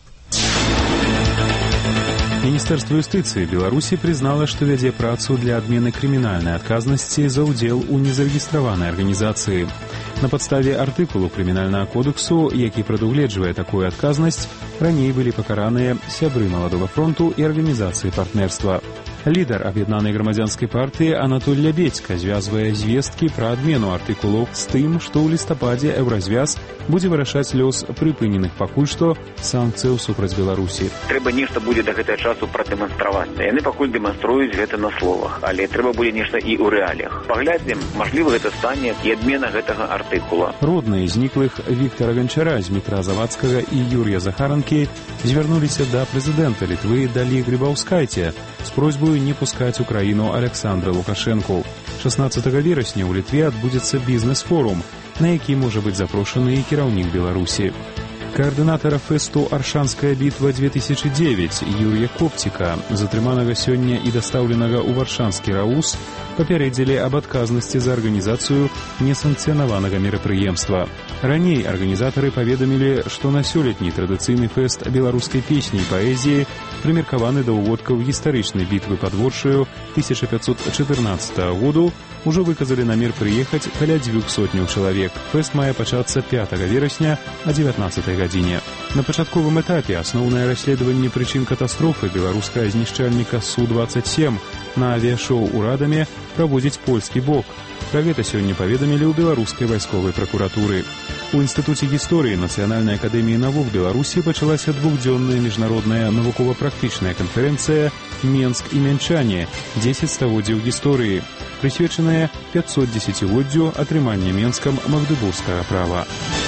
Министерство юстиции Беларуси признало, что вядзе працу для отмены криминальной отказности за удел у незарегистрованной организации. На подставе артыкулу Криминального кодексу, які прадугледжвае такую отказность, раней были покараныя сябры Маладога фронту и организации партнерства. Лідар аб'яднанай грамадзянскай партыі Анатоль Лябедзька звязвае звесткі пра адмену артыкулаў з тым, што ў лістападзе Еўразвяз будзе вырашаць лёс прыпыненых пакуль што санкцыяў супраць Беларусі. Трэба нешта будзе да гэтага часу прадэманстраваць. Яны пакуль дэманструюць гэта на словах, але трэба будзе нешта і ў рэаліях. Паглядзім, мажліва, гэта стане і адмена гэтага артыкула. Родныя зніклых Віктара Ганчара, Змітра Завадскага і Юрія Захаранкі звярнуліся да прэзідэнта Літвы Далі Грыбаўскайце з просьбой не пускать Украину Александра Лукашенко. 16 верасня ў Літве адбудзецца бізнес-форум, на які можа быць запрошаны і кіраўнік Беларусі. Координатора фэсту «Аршанская бітва-2009» Юрія Коптика, затрыманага сёння і дастаўленага ў Варшанскі РАУС, папярэдзілі аб адказнасці за арганізацыю несанкцыянаванага мерапрыемства. Раней арганізатары паведамілі, што на сёлетні традыцыйны фэст беларускай песні і паэзіі прымеркаваны да ўводкаў гістарычнай бітвы пад Воршаю 1514 году, ужо выказалі намер прыехаць каля 200 чалавек. Фэст мае пачацца 5 верасня о 19 гадзіне. На пачатковым этапе асноўнае расследаванне прычын катастрофы беларускага знішчальніка Су-27 на авіашоу «Урадаме» праводзіць польскі бок. Пра гэта сёння паведамілі ў беларускай вайсковай пракуратуры. У Інстытуце гісторыі Нацыянальнай акадэміі навук Беларусі пачалася двухдзённая міжнародная навукова-практычная канферэнцыя «Менск і мянчане. 10 стагоддзяў гісторыі», прысвечаная 510-годдзю атрымання Менскам магдыбургскага права.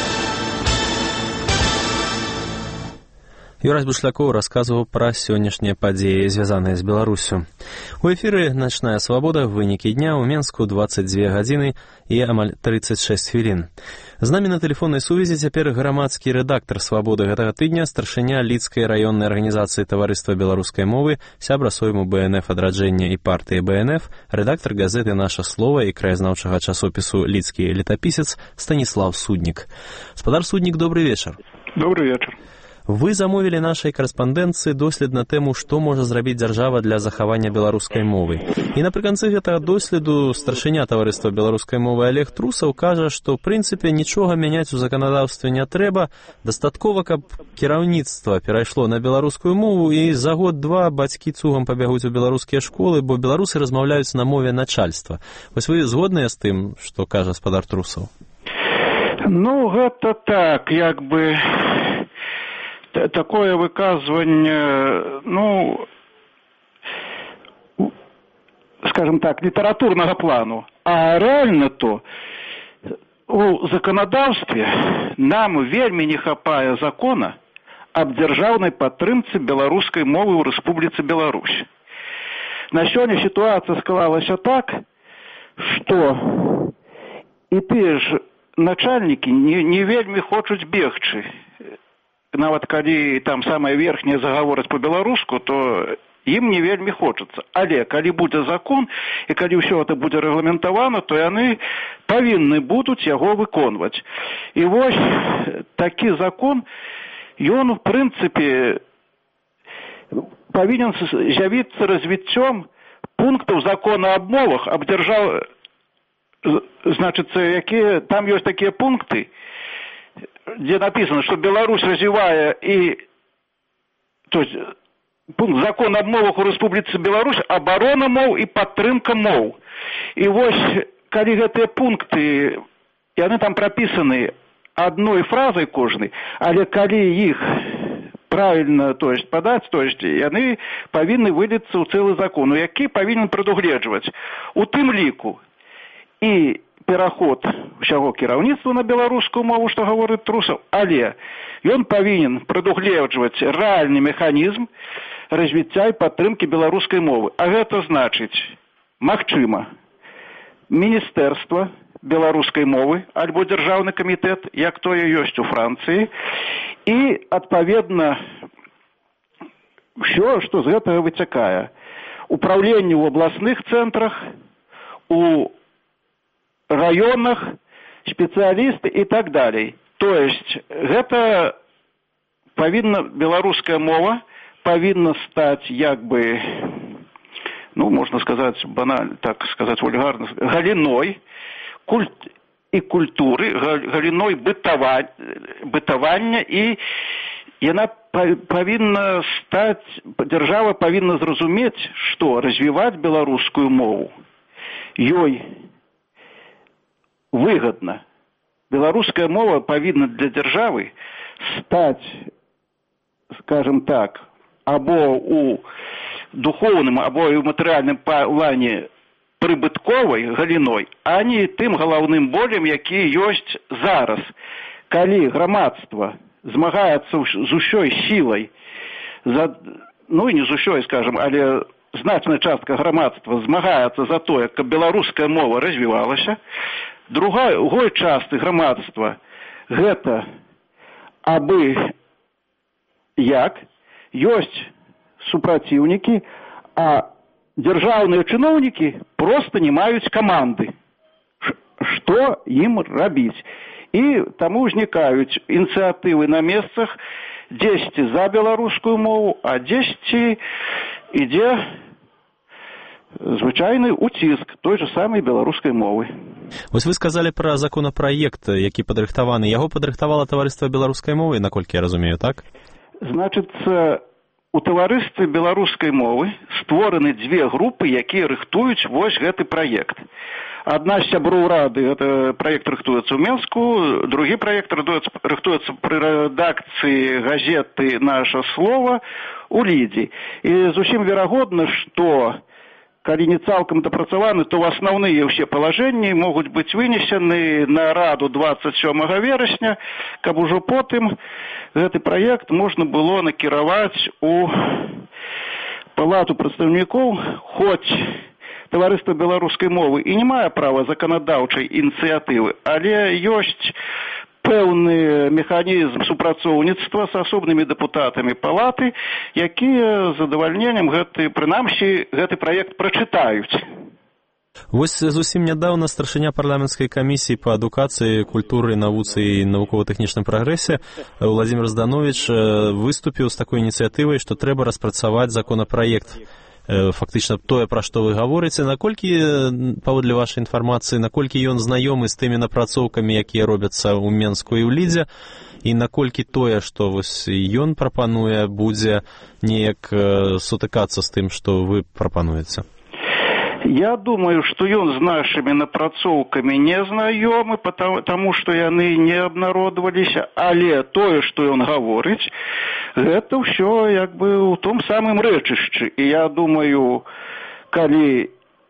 Юрась Бушлякоў расказваў пра сённяшнія падзеі, звязаныя з Беларусю. У эфіры «Начная свабода», вынікі дня ў Менску 22 гадзіны і амаль 36 хвілін. З намі на тэлефоннай сувязі цяпер грамадскі рэдактар «Свабоды» гэтага тыдня, старшыня Лідскай раённай арганізацыі таварыства беларускай мовы, сябра сойму БНФ адраджэння і партыі БНФ, рэдактар газеты «Наша слова» і краязнаўчага часопісу «Лідскі летапісец» Станіслав Суднік. Спадар Суднік, добрый вечар. Добрый вечар. Вы замовілі нашай карэспандэнцыі дослед на тэму, што можа зрабіць дзяржава для захавання беларускай мовы. І напрыканцы гэтага доследу старшыня таварыства беларускай мовы Олег Трусаў кажа, што, в прынцыпе, нічога мяняць у заканадаўстве не трэба, дастаткова, каб кіраўніцтва перайшло на беларускую мову, і за год-два бацькі цугам пабягуць у беларускія школы, бо беларусы размаўляюць на мове начальства. Вось вы згодныя з тым, што кажа спадар Трусаў? Ну, гэта так, як бы... Такое выказывание, ну, скажем так, литературного плану. А реально-то у законодаўстве нам вельмі не хапае закона аб дзяржаўнай падтрымцы беларускай мовы ў Рэспубліцы Беларусь. На сёння сітуацыя склалася так, што і тыя ж начальнікі не вельмі хочуць бегчы. Нават калі там самае верхняе загавораць по-беларуску, то ім не вельмі хочацца. Але калі будзе закон, і калі ўсё гэта будзе рэгламентавана, то яны павінны будуць яго выконваць. І вось такі закон, ён, в прынцыпе, павінен з'явіцца развіццём пунктаў закона аб мовах, аб дзяржаве, значыцца, якія там ёсць такія пункты, где написано, что Беларусь развивая и, то есть, пункт закона об мовах у Республицы Беларусь, оборона мов и падтрымка мов. И вот, калі гэтыя пункты, и они там прописаны одной фразой кожнай, але калі их правильно, то есть, подать, то есть, яны павінны выліцца ў цэлы закон, які павінен прадугледжваць у тым ліку і пераход усяго кіраўніцтва на беларускую мову, што гаворыць Трусаў, але ён павінен прадугледжваць рэальны механізм развіцця і падтрымкі беларускай мовы. А гэта значыць, магчыма, міністэрства беларускай мовы альбо дзяржаўны камітэт, як тое ёсць у Францыі, і, адпаведна, ўсё, што з гэтага выцякае. Управленне ў абласных цэнтрах, у районах, специалисты и так далее. То есть, гэта павінна, беларуская мова павінна стаць, як бы, ну, можна сказаць, банальна, так сказаць, вульгарна, галіной і культуры, галіной бытавання, і яна павінна стаць, дзяржава павінна зразумець, што развіваць беларускую мову ёй выгодно. Беларуская мова павінна для дзяржавы стаць, скажем так, або у духоўным, або і ў матэрыяльным плане прыбытковай галіной, а не тым галаўным болем, які ёсць зараз. Калі грамадства змагаецца з усёй сілай, ну і не з усёй, скажем, але значная частка грамадства змагаецца за тое, каб беларуская мова развівалася, другой частцы грамадства гэта абы як ёсць супраціўнікі, а дзяржаўныя чыноўнікі проста не маюць каманды, што ім рабіць. І таму ўзнікаюць ініцыятывы на месцах, дзесьці за беларускую мову, а дзесьці ідзе звычайны уціск той же самай беларускай мовы. Вось вы сказалі пра законапраект, які падрыхтаваны. Яго падрыхтавала таварыства беларускай мовы, наколькі я разумею, так? Значыцца, у таварыстве беларускай мовы створаны дзве групы, якія рыхтуюць вось гэты праект. Адна з сяброў рады, гэта праект рыхтуецца ў Менску, другі праект рыхтуецца пры рэдакцыі газеты «Наша слова» у Лідзі. І зусім верагодна, што калі не цалкам дапрацаваны, то асноўныя ўсе палажэнні могуць быць вынесены на раду 27 верасня, каб ужо потым гэты праект можна было накіраваць у палату прадстаўнікоў, хоць таварыства беларускай мовы і не мае права заканадаўчай ініцыятывы, але ёсць пэўны механізм супрацоўніцтва з асобнымі дэпутатамі палаты, якія з задавальненнем прынамсі гэты праект прачытаюць. Вось зусім нядаўна старшыня парламенцкай камісіі па адукацыі, культуры, навуцы і навукова-тэхнічным прагрэсе Владзімір Здановіч выступіў з такой ініцыятывай, што трэба распрацаваць законапраект. Фактычна тое, пра што вы гаворыце, наколькі, паводле вашай інфармацыі, наколькі ён знаёмы з тымі напрацоўкамі, якія робяцца ў Менску і ў Лідзе, і наколькі тое, што вось ён прапануе, будзе неяк сутыкацца з тым, што вы прапануеце? Я думаю, што ён з нашымі напрацоўкамі не знаёмы, таму што яны не абнародваліся, але тое, што ён гаворыць, гэта ўсё як бы ў том самым рэчышчы. І я думаю, калі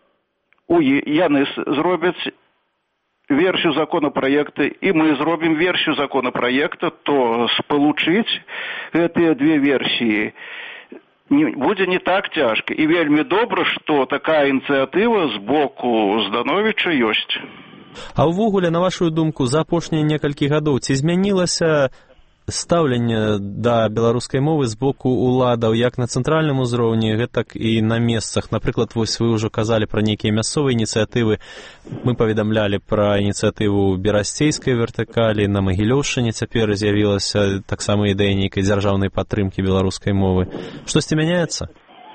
яны зробяць версію законапраекта, і мы зробім версію законапраекта, то спалучыць гэтыя две версіі будзе не так цяжка. І вельмі добра, што такая ініцыятыва з боку Здановіча ёсць. А ўвогуле, на вашу думку, за апошнія некалькі гадоў ці змянілася стаўленне да беларускай мовы з боку ўладаў як на цэнтральным узроўні, гэтак і на месцах? Напрыклад, вось вы ўжо казалі пра нейкія мясцовыя ініцыятывы. Мы паведамлялі пра ініцыятыву берасцейскай вертыкалі, на Магілёўшчыне цяпер з'явілася таксама ідэя нейкай дзяржаўнай падтрымкі беларускай мовы. Штосьці мяняецца?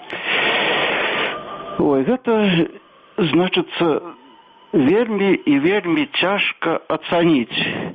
Ой, гэта, значыцца, вельмі і вельмі цяжка ацаніць.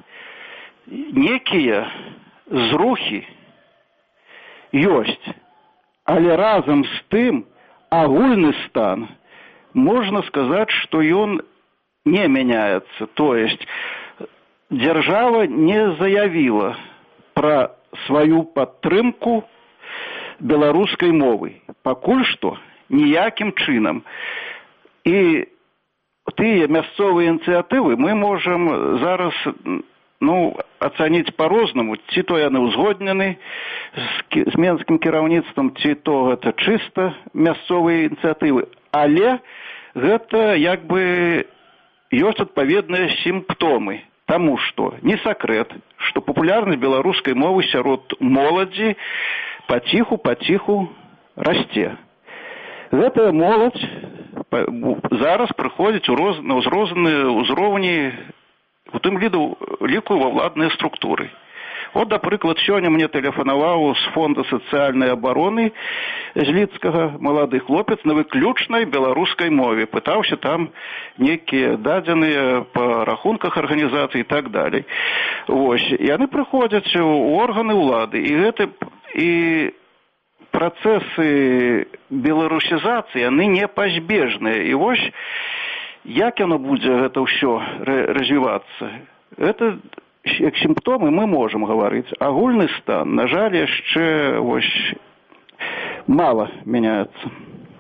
Некія зрухі ёсць, але разам з тым агульны стан, можна сказаць, што ён не мяняецца. То есть дзяржава не заявіла пра сваю падтрымку беларускай мовы. Пакуль што ніякім чынам. І тыя мясцовыя ініцыятывы мы можам зараз ацаніць па-рознаму, ці то яны ўзгоднены з менскім кіраўніцтвам, ці то гэта чыста мясцовыя ініцыятывы. Але гэта як бы ёсць адпаведныя сімптомы, таму што не сакрэт, што папулярнасць беларускай мовы сярод моладзі паціху расце. Гэтая моладзь зараз прыходзіць на розныя ўзроўні, у тым ліку ва ўладныя структуры. От, напрыклад, сёння мне тэлефанаваў з фонда сацыяльнай абароны з Лідскага малады хлопец на выключнай беларускай мове. Пытаўся там нейкія дадзеныя па рахунках арганізацый і так далей. Вось, яны прыходзяць у органы ўлады, і працэсы беларусізацыі, яны непазбежныя. І вось, як яно будзе гэта ўсё развівацца? Гэта як сімптомы мы можам гаварыць. Агульны стан, на жаль, яшчэ мала мяняецца.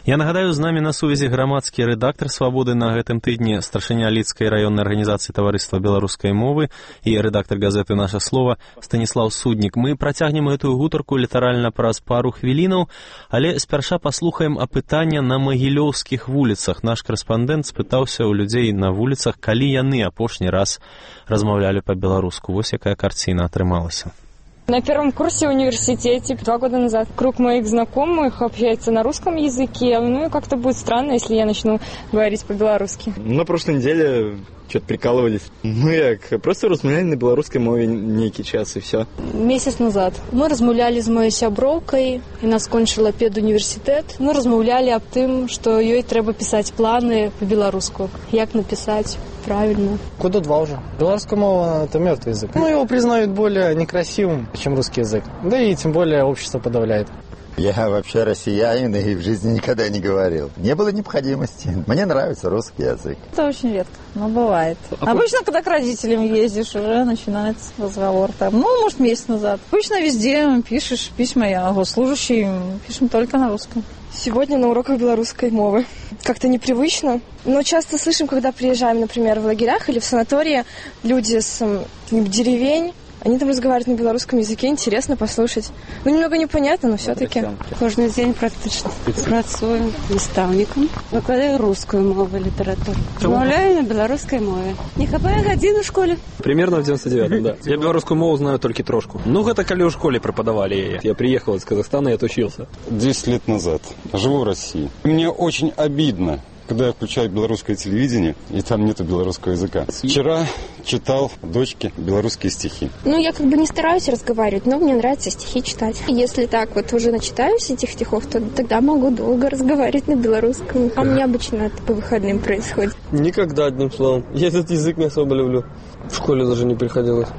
Я нагадаю, з намі на сувязі грамадскі рэдактар «Свабоды» на гэтым тыдні, старшыня Лідскай раённай арганізацыі таварыства беларускай мовы і рэдактар газеты «Наша слова» Станіслаў Суднік. Мы працягнем гэтую гутарку літаральна праз пару хвілінаў, але спярша паслухаем апытання на магілёўскіх вуліцах. Наш корэспандэнт спытаўся ў людзей на вуліцах, калі яны апошні раз размаўлялі па-беларуску. Вось якая карціна атрымалася. На первом курсе в университете 2 года назад круг моих знакомых общается на русском языке. Ну и как-то будет странно, если я начну говорить по-белорусски. На прошлой неделе что-то прикалывались. Мы просто размаўлялі на беларускай мове нейкі час и все. Месяц назад мы размаўлялі з моей сяброўкай, яна скончыла педуніверсітэт. Мы размаўлялі аб тым, што ёй трэба пісаць планы по-беларуску. Як написать правильно. Года 2 уже. Белорусская мова – это мертвый язык. Ну, его признают более некрасивым, чем русский язык. Да и тем более общество подавляет. Я вообще россиянин и в жизни никогда не говорил. Не было необходимости. Мне нравится русский язык. Это очень редко, но бывает. Обычно, когда к родителям ездишь, уже начинается разговор там. Ну, может, месяц назад. Обычно везде пишешь письма, я госслужащий, пишем только на русском. Сегодня на уроках белорусской мовы. Как-то непривычно, но часто слышим, когда приезжаем, например, в лагерях или в санатории, люди с деревень, они там разговаривают на белорусском языке, интересно послушать. Ну, немного непонятно, но все-таки. Кожный день практически працую наставником. Выкладаю русскую мову и литературу. Размаўляю на белорусской мове. Не хапае гадзін у школе. Примерно в 99-м, да. Я белорусскую мову знаю только трошку. Ну, гэта калі ў школе преподавали яе. Я приехал из Казахстана и отучился. 10 лет назад. Живу в России. Мне очень обидно, когда я включаю белорусское телевидение, и там нету белорусского языка. Вчера читал дочке белорусские стихи. Ну, я как бы не стараюсь разговаривать, но мне нравится стихи читать. Если так вот уже начитаюсь этих стихов, то тогда могу долго разговаривать на белорусском. А у меня обычно это по выходным происходит. Никогда, одним словом. Я этот язык не особо люблю. В школе даже не приходилось.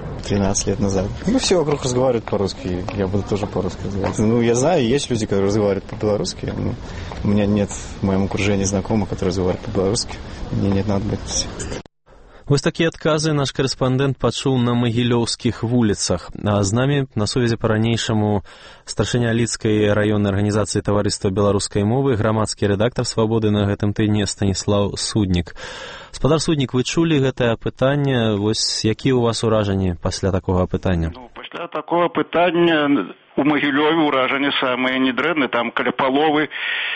13 лет назад. Ну, все вокруг разговаривают по-русски, я буду тоже по-русски разговаривать. Ну, я знаю, есть люди, которые разговаривают по-белорусски, но у меня нет в моем окружении знакомых, которые разговаривают по-белорусски. Мне нет надобности. Вось такія адказы наш корэспандэнт пачуў на магілёўскіх вуліцах. А з намі на сувязі па-ранейшаму старшыня Лідскай раённай арганізацыі таварыства беларускай мовы, грамадскі рэдактар «Свабоды» на гэтым тыдні Станіслаў Суднік. Спадар Суднік, вы чулі гэтае апытанне? Вось якія ў вас уражанні пасля такога апытання? Ну, пасля такога апытання у Магілёве ўражанні самыя недрэнныя. Там каля паловы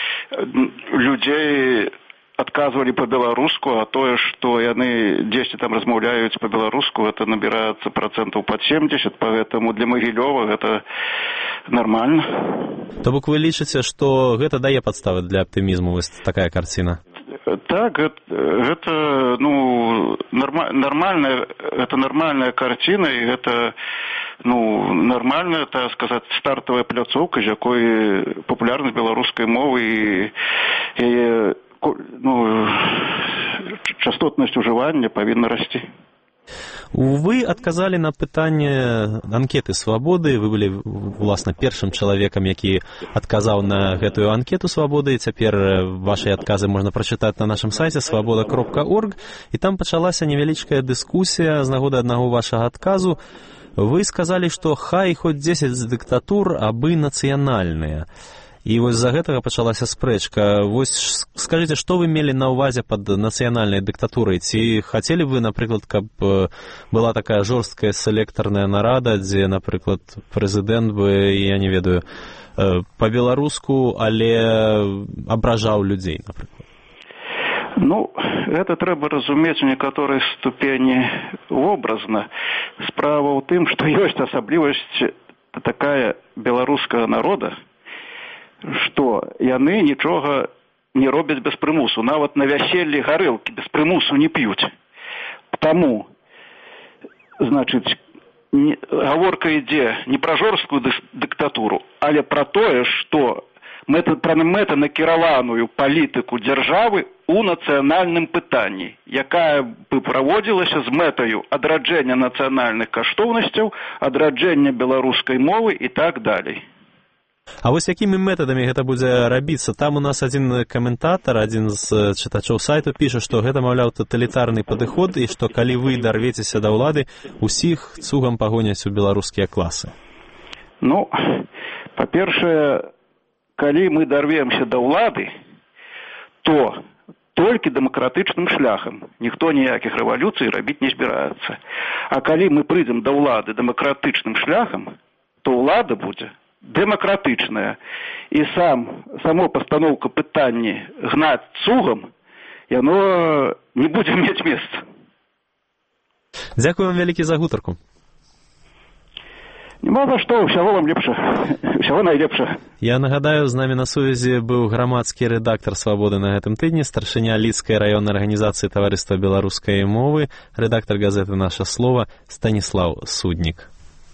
людзей отказывали по-белоруску, а то, что яны 10 там размаўляюць по-белоруску, это набирается процентов под 70, поэтому для Магілёва это нормально. То бок вы лічыце, што гэта дае падставы для аптымізму, вось такая карціна? Так, это ну, нормальная картина, и это ну, нормальная, так сказать, стартовая пляцоўка, з якой популярнасць беларускай мовы і ну, частотность уживания повинна расти. Вы адказалі на пытанне анкеты «Свабоды». Вы былі, власна, першым чалавекам, які адказаў на гэтую анкету «Свабоды». Цяпер вашыя адказы можна прачытаць на нашым сайце свабода.орг. І там пачалася невялічкая дыскусія з нагоды аднаго вашага адказу. Вы сказалі, што хай хоць 10 дыктатур, абы нацыянальныя. І вось з-за гэтага пачалася спрэчка. Вось скажыце, што вы мелі на ўвазе пад нацыянальнай дыктатурай? Ці хацелі вы, напрыклад, каб была такая жорсткая селектарная нарада, дзе, напрыклад, прэзідэнт бы, я не ведаю, па-беларуску, але абражаў людзей, напрыклад? Ну, гэта трэба разумець у некаторай ступені вобразна. Справа ў тым, што ёсць асаблівасць такая беларускага народа, што яны нічога не робяць без прымусу. Нават на вяселлі гарэлкі без прымусу не п'юць. Таму, значыць, гаворка ідзе не пра жорсткую дыктатуру, але пра тое, што мэтанакіраваную палітыку дзяржавы у нацыянальным пытанні, якая бы праводзілася з мэтаю адраджэння нацыянальных каштоўнасцяў, адраджэння беларускай мовы і так далей. А вось якімі метадамі гэта будзе рабіцца? Там у нас адзін каментатар, адзін з чытачоў сайту піша, што гэта, маўляў, таталітарны падыход і што калі вы дарвецеся да ўлады, усіх цугам пагоняць у беларускія класы. Ну, па-першае, калі мы дарвемся да ўлады, то толькі дэмакратычным шляхам. Ніхто ніякіх рэвалюцый рабіць не збіраецца. А калі мы прыйдзем да ўлады дэмакратычным шляхам, то ўлада будзе дэмакратычная. І само пастаноўка пытання гнаць цугам, яно не будзе мець месца. Дзякую вам вялікі за гутарку. Нема за што, ўсяго вам лепша. Ўсяго найлепша. Я нагадаю, з намі на сувязі быў грамадскі рэдактар «Свабоды» на гэтым тыдні, старшыня Лідскай раённай арганізацыі таварыства беларускай мовы, рэдактар газеты «Наша слова» Станіслаў Суднік.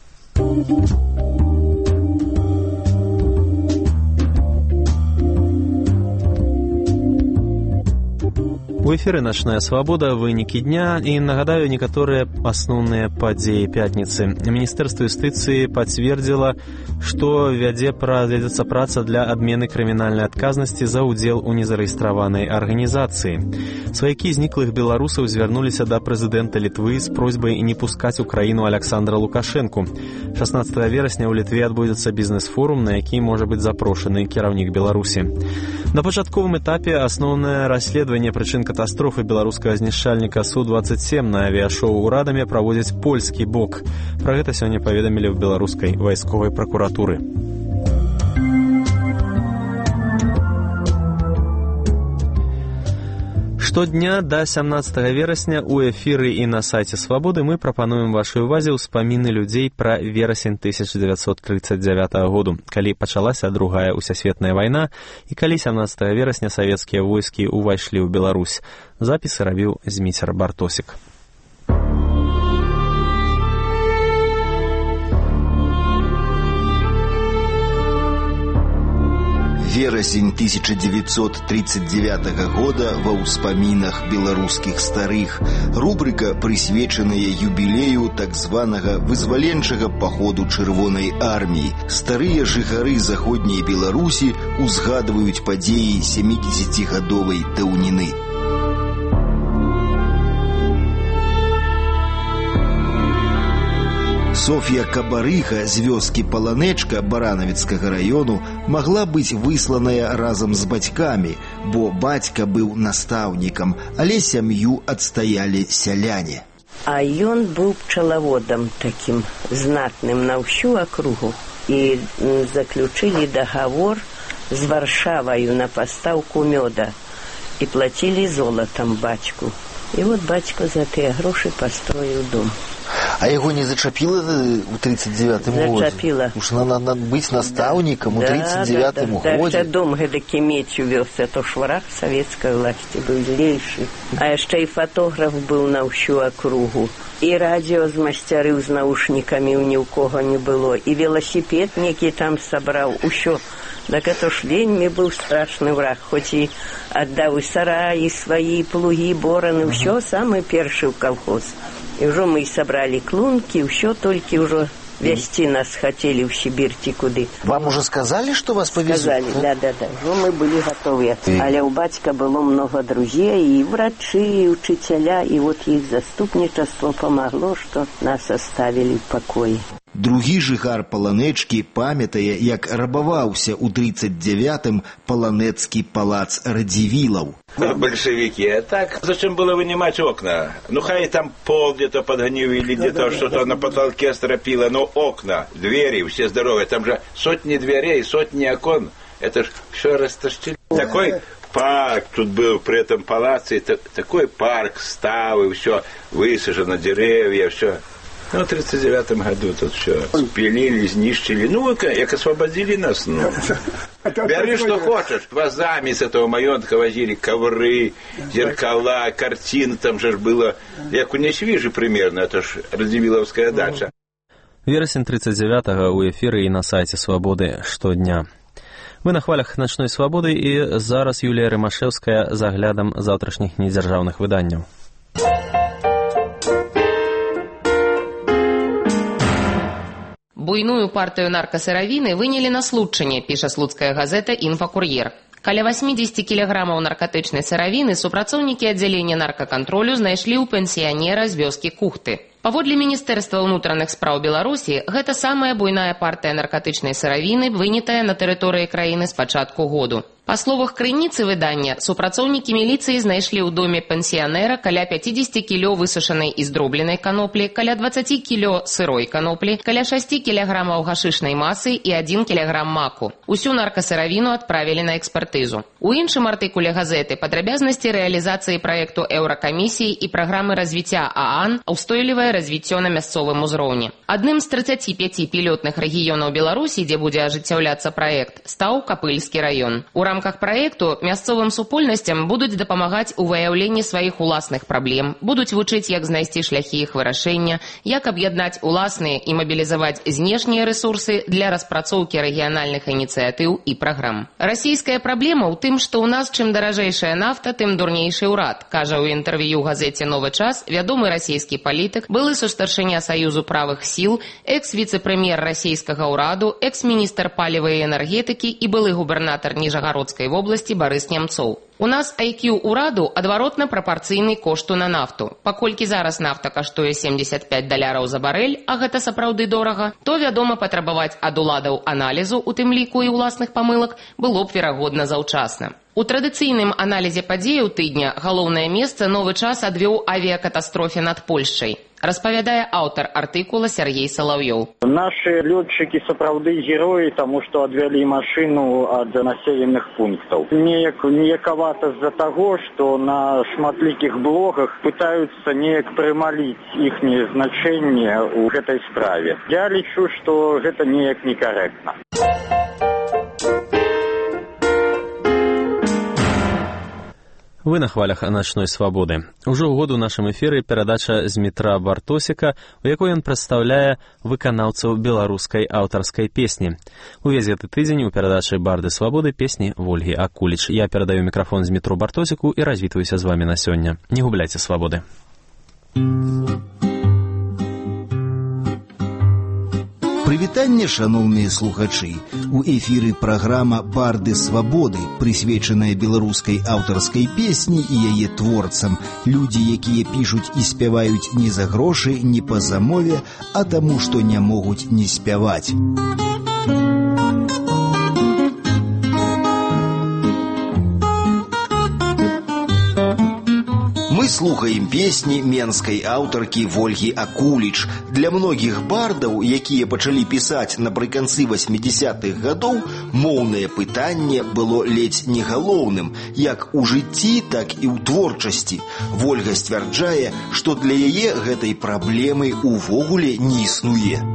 У эфіры «Начная свабода», вынікі дня і, нагадаю, некаторыя асноўныя падзеі пятніцы. Міністэрства юстыцыі пацвердзіла, што вядзецца праца для адмены крымінальнай адказнасці за ўдзел у незарэгістраванай арганізацыі. Сваякі зніклых беларусаў звярнуліся да прэзідэнта Літвы з просьбай не пускаць у краіну Аляксандра Лукашэнку. 16 верасня ў Літве адбудзецца бізнес-форум, на які можа быць запрошаны кіраўнік Беларусі. На пачатковым этапе асноўнае расследаванне прычын катастрофы беларускага знішчальніка Су-27 на авіяшоу урадамі праводзіць польскі бок. Пра гэта сёння паведамілі ў беларускай вайсковай пракуратуры. Штодня да 17 верасня ў эфіры і на сайце «Свабоды» мы прапануем вашай увазе ўспаміны людзей пра верасень 1939 году, калі пачалася другая ўсесветная вайна і калі 17 верасня савецкія войскі ўвайшлі ў Беларусь. Запісы рабіў Зміцер Бартосік. Верасень 1939 года ва ўспамінах беларускіх старых. Рубрика, прысвечаная юбілею так званага вызваленчага паходу Чырвонай арміі. Старыя жыхары заходняй Беларусі узгадваюць падзеі 70-гадовай даўніны. Софья Кабарыха з вёскі Паланечка Баранавіцкага раёну магла быць высланая разам з бацькамі, бо бацька быў настаўнікам, але сям'ю адстаялі сяляне. А ён быў пчалаводам такім знатным на ўсю акругу і заключылі дагавор з Варшаваю на пастаўку мёда і плацілі золатам бацьку. І вот бацька за тыя грошы пастроіў дом. А яго не зачапіла ў 39-м годзе? Зачапіла. Уж надо быць настаўнікам у 39-м годзе. Так, дом гэтакі мецю вёўся, то ж враг савецкай уласці быў злейшы. А яшчэ і фатограф быў на ўсю акругу. І радіо змасцярыў з наушнікамі ні ў кого не было. І веласіпед некі там сабраў. Усё. Так это ж вельмі быў страшны враг, хоць і аддаў і сараі, сваі плугі, бораны, ўсё самы першы ў калхоз. І ўжо мы сабралі клункі, ўсё толькі ўжо вязці нас хацелі ў Сібір ці куды. Вам уже сказалі, што вас павезуць? Сказалі, да. Ўжо мы былі гатовыя. Але ў бацька было многа друзей, і врачы, і учителя, і вот іх заступнічаство памагло, што нас оставілі ў пакоі. Другі жыхар Паланечкі памятае, як рабаваўся ў 39-м паланецкі палац Радзівілаў. Большевики, а так зачем было вынимать окна? Ну, хай там пол где-то подгонил или где-то что-то на потолке стропило, но окна, двери, все здоровые, там же сотни дверей, сотни окон, это ж все растащили. Такой парк тут был при этом палаце, такой парк, ставы, все высажено, деревья, все. Ну, в 1939 году тут все спилили, знищили. Ну, как освободили нас, ну. Бери, что хочешь. Вазами с этого маёнтка возили ковры, зеркала, картины. Там же было, як у Несвижи примерно, это ж Радзівілаўская дача. Верасень 39-го у эфіры і на сайце «Свабоды» штодня. Вы на хвалях «Начной свабоды» і зараз Юлія Рымашэўская з аглядам заўтрашніх недзяржаўных выданняў. Буйную партыю наркасыравіны вынялі на случанне, піша слуцкая газета «Інфакур'ер». Каля 80 кілаграмаў наркатычнай сыравіны супрацоўнікі аддзялення наркакантролю знайшлі ў пенсіянера з вёскі Кухты. Паводле Міністэрства ўнутраных спраў Беларусі, гэта самая буйная партыя наркатычнай сыравіны, вынятая на тэрыторыі краіны з пачатку году. Па словах крыніцы выдання, супрацоўнікі міліцыі знайшлі ў доме пенсіянера каля 50 кіло высушанай і здробленай каноплі, каля 20 кіло сырой каноплі, каля 6 кілаграмаў гашышнай масы і 1 кілаграм маку. Усю наркасыравіну адправілі на экспертызу. У іншым артыкуле газеты падрабязнасці рэалізацыі праекту Еўракамісіі і праграмы развіцця ААН «Устойлівае развіццё на мясцовым узроўні». Адным з 35 пілотных рэгіёнаў Беларусі, дзе будзе ажыццяўляцца праект, стаў Капыльскі раён. У рамках праекту мясцовым супольнасцям будуць дапамагаць у выяўленні сваіх уласных праблем, будуць вучыць, як знайсці шляхі іх вырашэння, як аб'яднаць уласныя і мабілізаваць знешнія рэсурсы для распрацоўкі рэгіянальных ініцыятыў і праграм. Расійская праблема ў тым, што ў нас чым даражэйшая нафта, тым дурнейшы ўрад, кажа ў інтэрв'ю газеце «Новы час» вядомы расійскі палітык, былы сустаршыня Саюзу правых сіл, экс-віцэ-прэм'ер расійскага ўраду, экс-міністр паліва і энергетыкі і былы губернатар Ніжагародскай вобласці Барыс Немцоў. У нас IQ ўраду адваротна прапарцыйны кошту на нафту. Паколькі зараз нафта каштуе $75 за барэль, а гэта сапраўды дорага, то, вядома, патрабаваць ад уладаў аналізу, у тым ліку і ўласных памылак, было б верагодна заўчасна. У традыцыйным аналізе падзеяў тыдня галоўнае месца «Новы час» адвёў авіякатастрофе над Польшчай. Распавядае аўтар артыкула Сергей Салаўёў. Нашы лётчыкі сапраўды героі, таму што адвялі машыну ад населеных пунктаў. Неякавата з-за таго, што на шматлікіх блогах пытаюцца неяк прымаліць іхняе значэнне ў гэтай справе. Я лічу, што гэта неяк некарэктна. Вы на хвалях начной свабоды. Ужо ў году ў нашым эфіры перадача з метра Бартосіка, у якой ён прадстаўляе выканаўцаў беларускай аўтарскай песні. Увесь гэты тыдзень у перадачы «Барды свабоды» песні Вольгі Акуліч. Я перадаю мікрафон з метро Бартосіку і развітваюся з вамі на сёння. Не губляйце свабоды. Прывітанне, шаноўныя слухачы. У эфіры праграма «Барды свабоды», прысвечаная беларускай аўтарскай песні і яе творцам. Людзі, якія пішуць і спяваюць не за грошы, не па замове, а таму, што не могуць не спяваць. Мы слухаем песні менскай аўтаркі Вольгі Акуліч. Для многіх бардаў, якія пачалі пісаць напрыканцы 80-х гадоў, моўнае пытанне было ледзь не галоўным, як у жыцці, так і ў творчасці. Вольга сцвярджае, што для яе гэтай праблемы увогуле не існуе.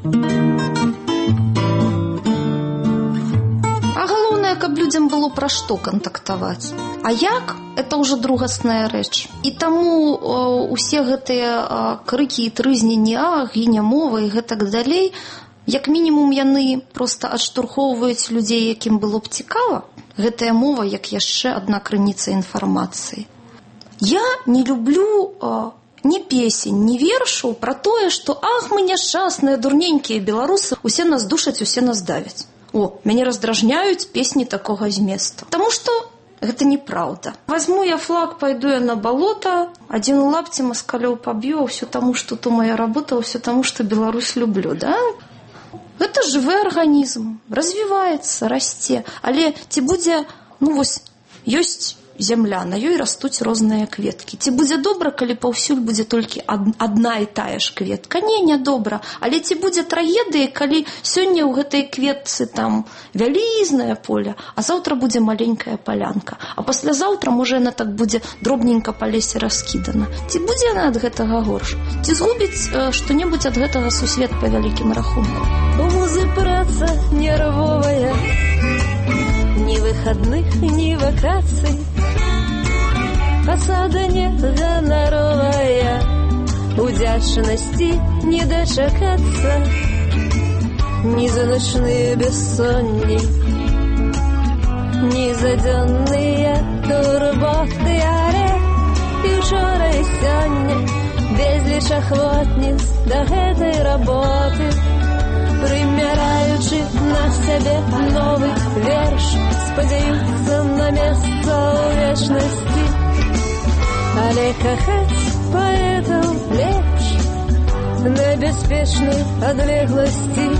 Каб людзям было пра што кантактаваць. А як? Это ўжо другасная рэч. І таму усе гэтыя крыкі і трызненні, гіня мова і гэтак далей, як мінімум яны проста адштурхоўваюць людзей, якім было б цікава. Гэтая мова як яшчэ адна крыніца інфармацыі. Я не люблю ні песень, ні вершаў пра тое, што мы няшчасныя, дурненькія беларусы, усе нас душаць, усе нас давяць. Мяне раздражняюць песні такога зместу. Таму што гэта неправда. Возьму я флаг, пойду я на болото, один лапці москалёў паб'ю, ўсё таму, што то моя работа, ўсё таму, што Беларусь люблю, да? Гэта жывы арганізм, развіваецца, расце. Але ці будзе, ёсць зямля, на ёй растуць розныя кветкі. Ці будзе добра, калі паўсюль будзе толькі адна і тая ж кветка? Не добра. Але ці будзе трагедыя, калі сёння ў гэтай кветцы там вялізнае поле, а заўтра будзе маленькая палянка, а паслязаўтра, можа, яна так будзе дробненька па лесе раскідана. Ці будзе яна ад гэтага горш? Ці згубіць што-небудзь ад гэтага сусвет па вялікім рахунку? У музы праца нервовая, ни выходных, ни вакаций, посада не гоноровая, удзячнасці не дачакацца, ни за ночные бессонні, ни за дзённыя турботы, але і учора і сёння безліч ахвотніц да гэтай работы, прымяраючы на сябе новы верш, спадзяюцца на месца ў вечнасці. Але кахаць паэтаў лепш, на бяспечнай адлегласці.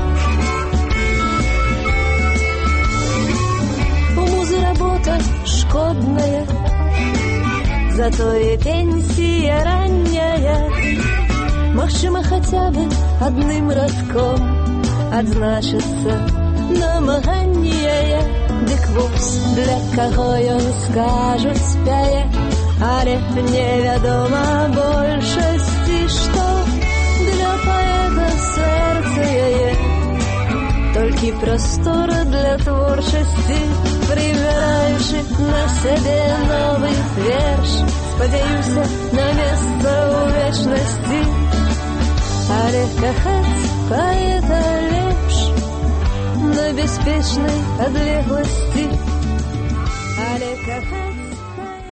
У музы работа шкодная, затое пенсія ранняя. Магчыма, хаця бы адным радком адзначыцца намаганне яе. Дык вось, для каго ён скажуць спяе, але невядома большасці, што для паэта сэрца яе. Толькі прастора для творчасці, прыбіраючы на сябе новы верш, спадзяюся на месца ў вечнасці. Але кахаць паэта лепш на бяспечнай адлегласці.